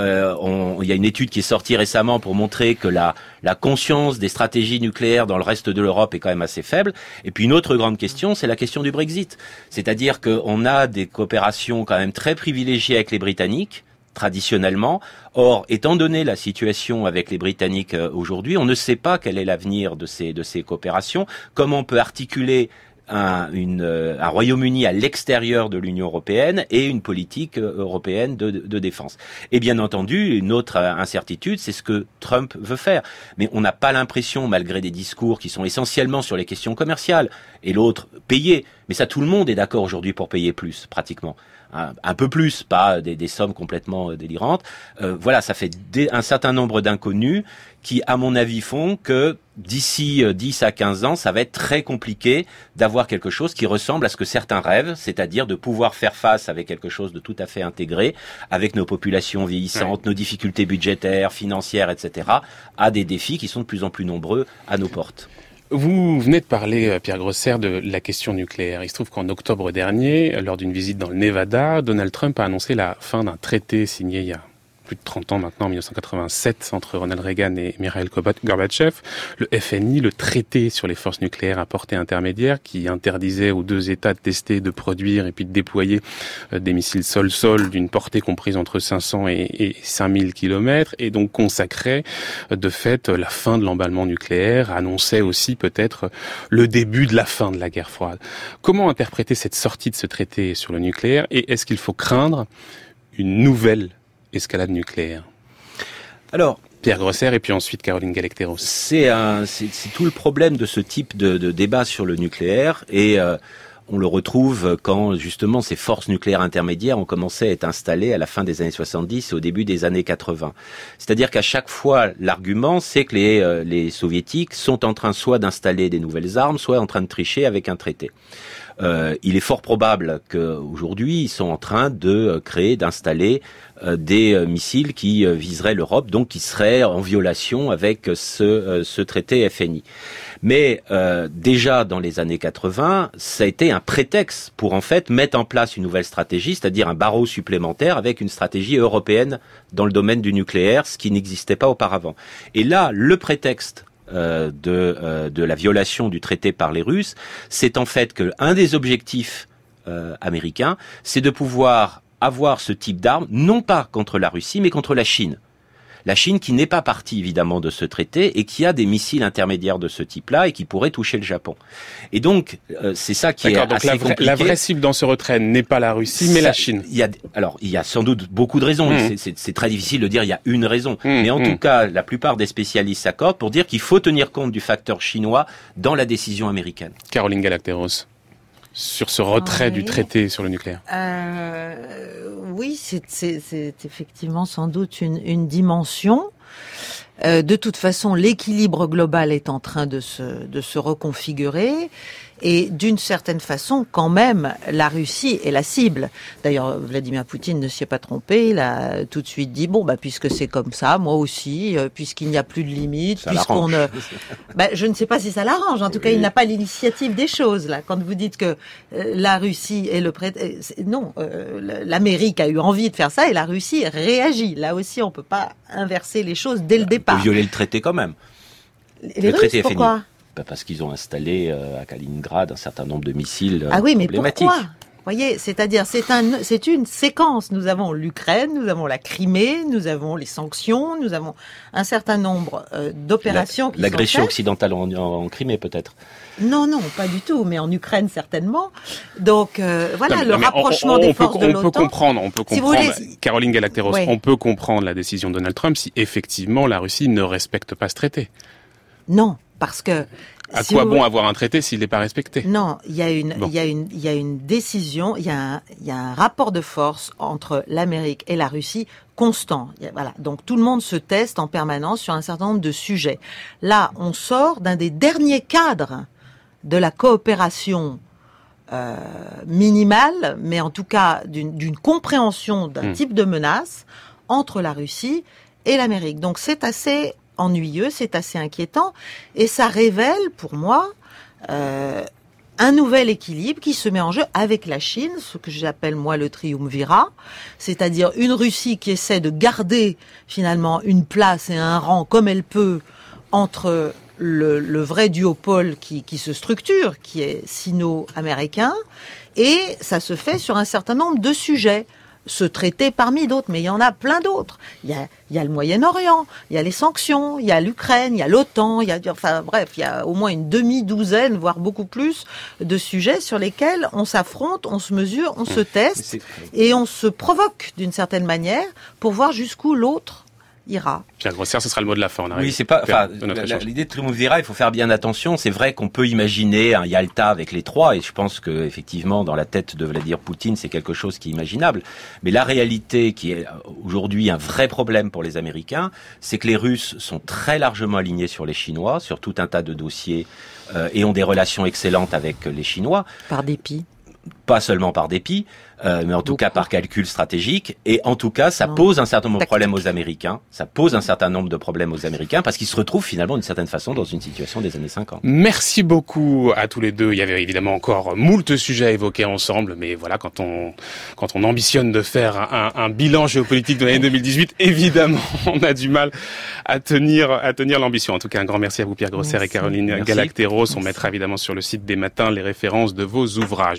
S3: Il y a une étude qui est sortie récemment pour montrer que la conscience des stratégies nucléaires dans le reste de l'Europe est quand même assez faible. Et puis une autre grande question, c'est la question du Brexit. C'est-à-dire qu'on a des coopérations quand même très privilégiées avec les Britanniques, traditionnellement. Or, étant donné la situation avec les Britanniques aujourd'hui, on ne sait pas quel est l'avenir de ces coopérations, comment on peut articuler un Royaume-Uni à l'extérieur de l'Union européenne et une politique européenne de défense. Et bien entendu, une autre incertitude, c'est ce que Trump veut faire. Mais on n'a pas l'impression, malgré des discours qui sont essentiellement sur les questions commerciales, et l'autre, payer. Mais ça, tout le monde est d'accord aujourd'hui pour payer plus, pratiquement. Un peu plus, pas des sommes complètement délirantes. Voilà, ça fait un certain nombre d'inconnus qui, à mon avis, font que d'ici 10 à 15 ans, ça va être très compliqué d'avoir quelque chose qui ressemble à ce que certains rêvent, c'est-à-dire de pouvoir faire face avec quelque chose de tout à fait intégré, avec nos populations vieillissantes, nos difficultés budgétaires, financières, etc., à des défis qui sont de plus en plus nombreux à nos portes.
S1: Vous venez de parler, Pierre Grosser, de la question nucléaire. Il se trouve qu'en octobre dernier, lors d'une visite dans le Nevada, Donald Trump a annoncé la fin d'un traité signé il y a plus de 30 ans maintenant, en 1987, entre Ronald Reagan et Mikhail Gorbatchev, le FNI, le traité sur les forces nucléaires à portée intermédiaire, qui interdisait aux deux États de tester, de produire et puis de déployer des missiles sol-sol d'une portée comprise entre 500 et 5000 kilomètres, et donc consacrait de fait la fin de l'emballement nucléaire, annonçait aussi peut-être le début de la fin de la guerre froide. Comment interpréter cette sortie de ce traité sur le nucléaire, et est-ce qu'il faut craindre une nouvelle escalade nucléaire? Alors, Pierre Grosser et puis ensuite Caroline Galacteros.
S3: C'est tout le problème de ce type de débat sur le nucléaire, et on le retrouve quand justement ces forces nucléaires intermédiaires ont commencé à être installées à la fin des années 70 et au début des années 80. C'est-à-dire qu'à chaque fois, l'argument, c'est que les soviétiques sont en train soit d'installer des nouvelles armes, soit en train de tricher avec un traité. Il est fort probable qu'aujourd'hui, ils sont en train d'installer des missiles qui viseraient l'Europe, donc qui seraient en violation avec ce traité FNI. Mais déjà dans les années 80, ça a été un prétexte pour en fait mettre en place une nouvelle stratégie, c'est-à-dire un barreau supplémentaire avec une stratégie européenne dans le domaine du nucléaire, ce qui n'existait pas auparavant. Et là, le prétexte de la violation du traité par les Russes, c'est en fait que un des objectifs américains, c'est de pouvoir avoir ce type d'armes, non pas contre la Russie, mais contre la Chine. La Chine qui n'est pas partie évidemment de ce traité et qui a des missiles intermédiaires de ce type-là et qui pourraient toucher le Japon. Et donc c'est ça qui est assez compliqué.
S1: La vraie cible dans ce retrait n'est pas la Russie, mais la Chine.
S3: Il y a sans doute beaucoup de raisons. C'est très difficile de dire il y a une raison. Mais en tout cas, la plupart des spécialistes s'accordent pour dire qu'il faut tenir compte du facteur chinois dans la décision américaine.
S1: Caroline Galacteros, sur ce retrait du traité sur le nucléaire.
S5: Oui, c'est effectivement sans doute une dimension. De toute façon, l'équilibre global est en train de se reconfigurer. Et d'une certaine façon, quand même, la Russie est la cible. D'ailleurs, Vladimir Poutine ne s'y est pas trompé. Il a tout de suite dit, puisque c'est comme ça, moi aussi, puisqu'il n'y a plus de limites,
S3: ça
S5: puisqu'on ne... je ne sais pas si ça l'arrange. En tout cas, il n'a pas l'initiative des choses, là. Quand vous dites que la Russie est non, l'Amérique a eu envie de faire ça et la Russie réagit. Là aussi, on peut pas inverser les choses dès le départ.
S3: On peut violer le traité quand même.
S5: Les Russes, traité pourquoi fini.
S3: Parce qu'ils ont installé à Kaliningrad un certain nombre de missiles
S5: mais
S3: problématiques.
S5: Pourquoi ? Vous voyez, c'est-à-dire, c'est une séquence. Nous avons l'Ukraine, nous avons la Crimée, nous avons les sanctions, nous avons un certain nombre d'opérations qui sont faites.
S3: L'agression occidentale en Crimée, peut-être.
S5: Non, pas du tout, mais en Ukraine, certainement. Donc, le rapprochement des forces de l'OTAN.
S1: On peut comprendre, si vous voulez, Caroline Galacteros, on peut comprendre la décision de Donald Trump si effectivement la Russie ne respecte pas ce traité.
S5: Non. Parce que
S1: à quoi bon avoir un traité s'il n'est pas respecté?
S5: Non, il y a une décision, il y a un rapport de force entre l'Amérique et la Russie constant. Voilà, donc tout le monde se teste en permanence sur un certain nombre de sujets. Là, on sort d'un des derniers cadres de la coopération minimale, mais en tout cas d'une compréhension d'un type de menace entre la Russie et l'Amérique. Donc c'est assez ennuyeux, c'est assez inquiétant, et ça révèle pour moi un nouvel équilibre qui se met en jeu avec la Chine, ce que j'appelle moi le triumvirat, c'est-à-dire une Russie qui essaie de garder finalement une place et un rang comme elle peut entre le vrai duopole qui se structure, qui est sino-américain, et ça se fait sur un certain nombre de sujets. ce traité parmi d'autres, mais il y en a plein d'autres. Il y a le Moyen-Orient, il y a les sanctions, il y a l'Ukraine, il y a l'OTAN, il y a au moins une demi-douzaine, voire beaucoup plus, de sujets sur lesquels on s'affronte, on se mesure, on se teste, et on se provoque d'une certaine manière pour voir jusqu'où l'autre ira.
S1: Pierre Grosser, ce sera le mot de la fin.
S3: Oui, c'est pas. L'idée de triumvirat, il faut faire bien attention. C'est vrai qu'on peut imaginer un Yalta avec les trois, et je pense que effectivement, dans la tête de Vladimir Poutine, c'est quelque chose qui est imaginable. Mais la réalité, qui est aujourd'hui un vrai problème pour les Américains, c'est que les Russes sont très largement alignés sur les Chinois, sur tout un tas de dossiers, et ont des relations excellentes avec les Chinois.
S5: Par dépit.
S3: Pas seulement par dépit, mais en tout cas par calcul stratégique. Et en tout cas, ça pose un certain nombre de problèmes aux Américains. Ça pose un certain nombre de problèmes aux Américains parce qu'ils se retrouvent finalement d'une certaine façon dans une situation des années 50.
S1: Merci beaucoup à tous les deux. Il y avait évidemment encore moult sujets à évoquer ensemble, mais voilà, quand on ambitionne de faire un bilan géopolitique de l'année 2018, évidemment, on a du mal à tenir l'ambition. En tout cas, un grand merci à vous, Pierre Grosser et Caroline Galacteros. On mettra évidemment sur le site des Matins les références de vos ouvrages.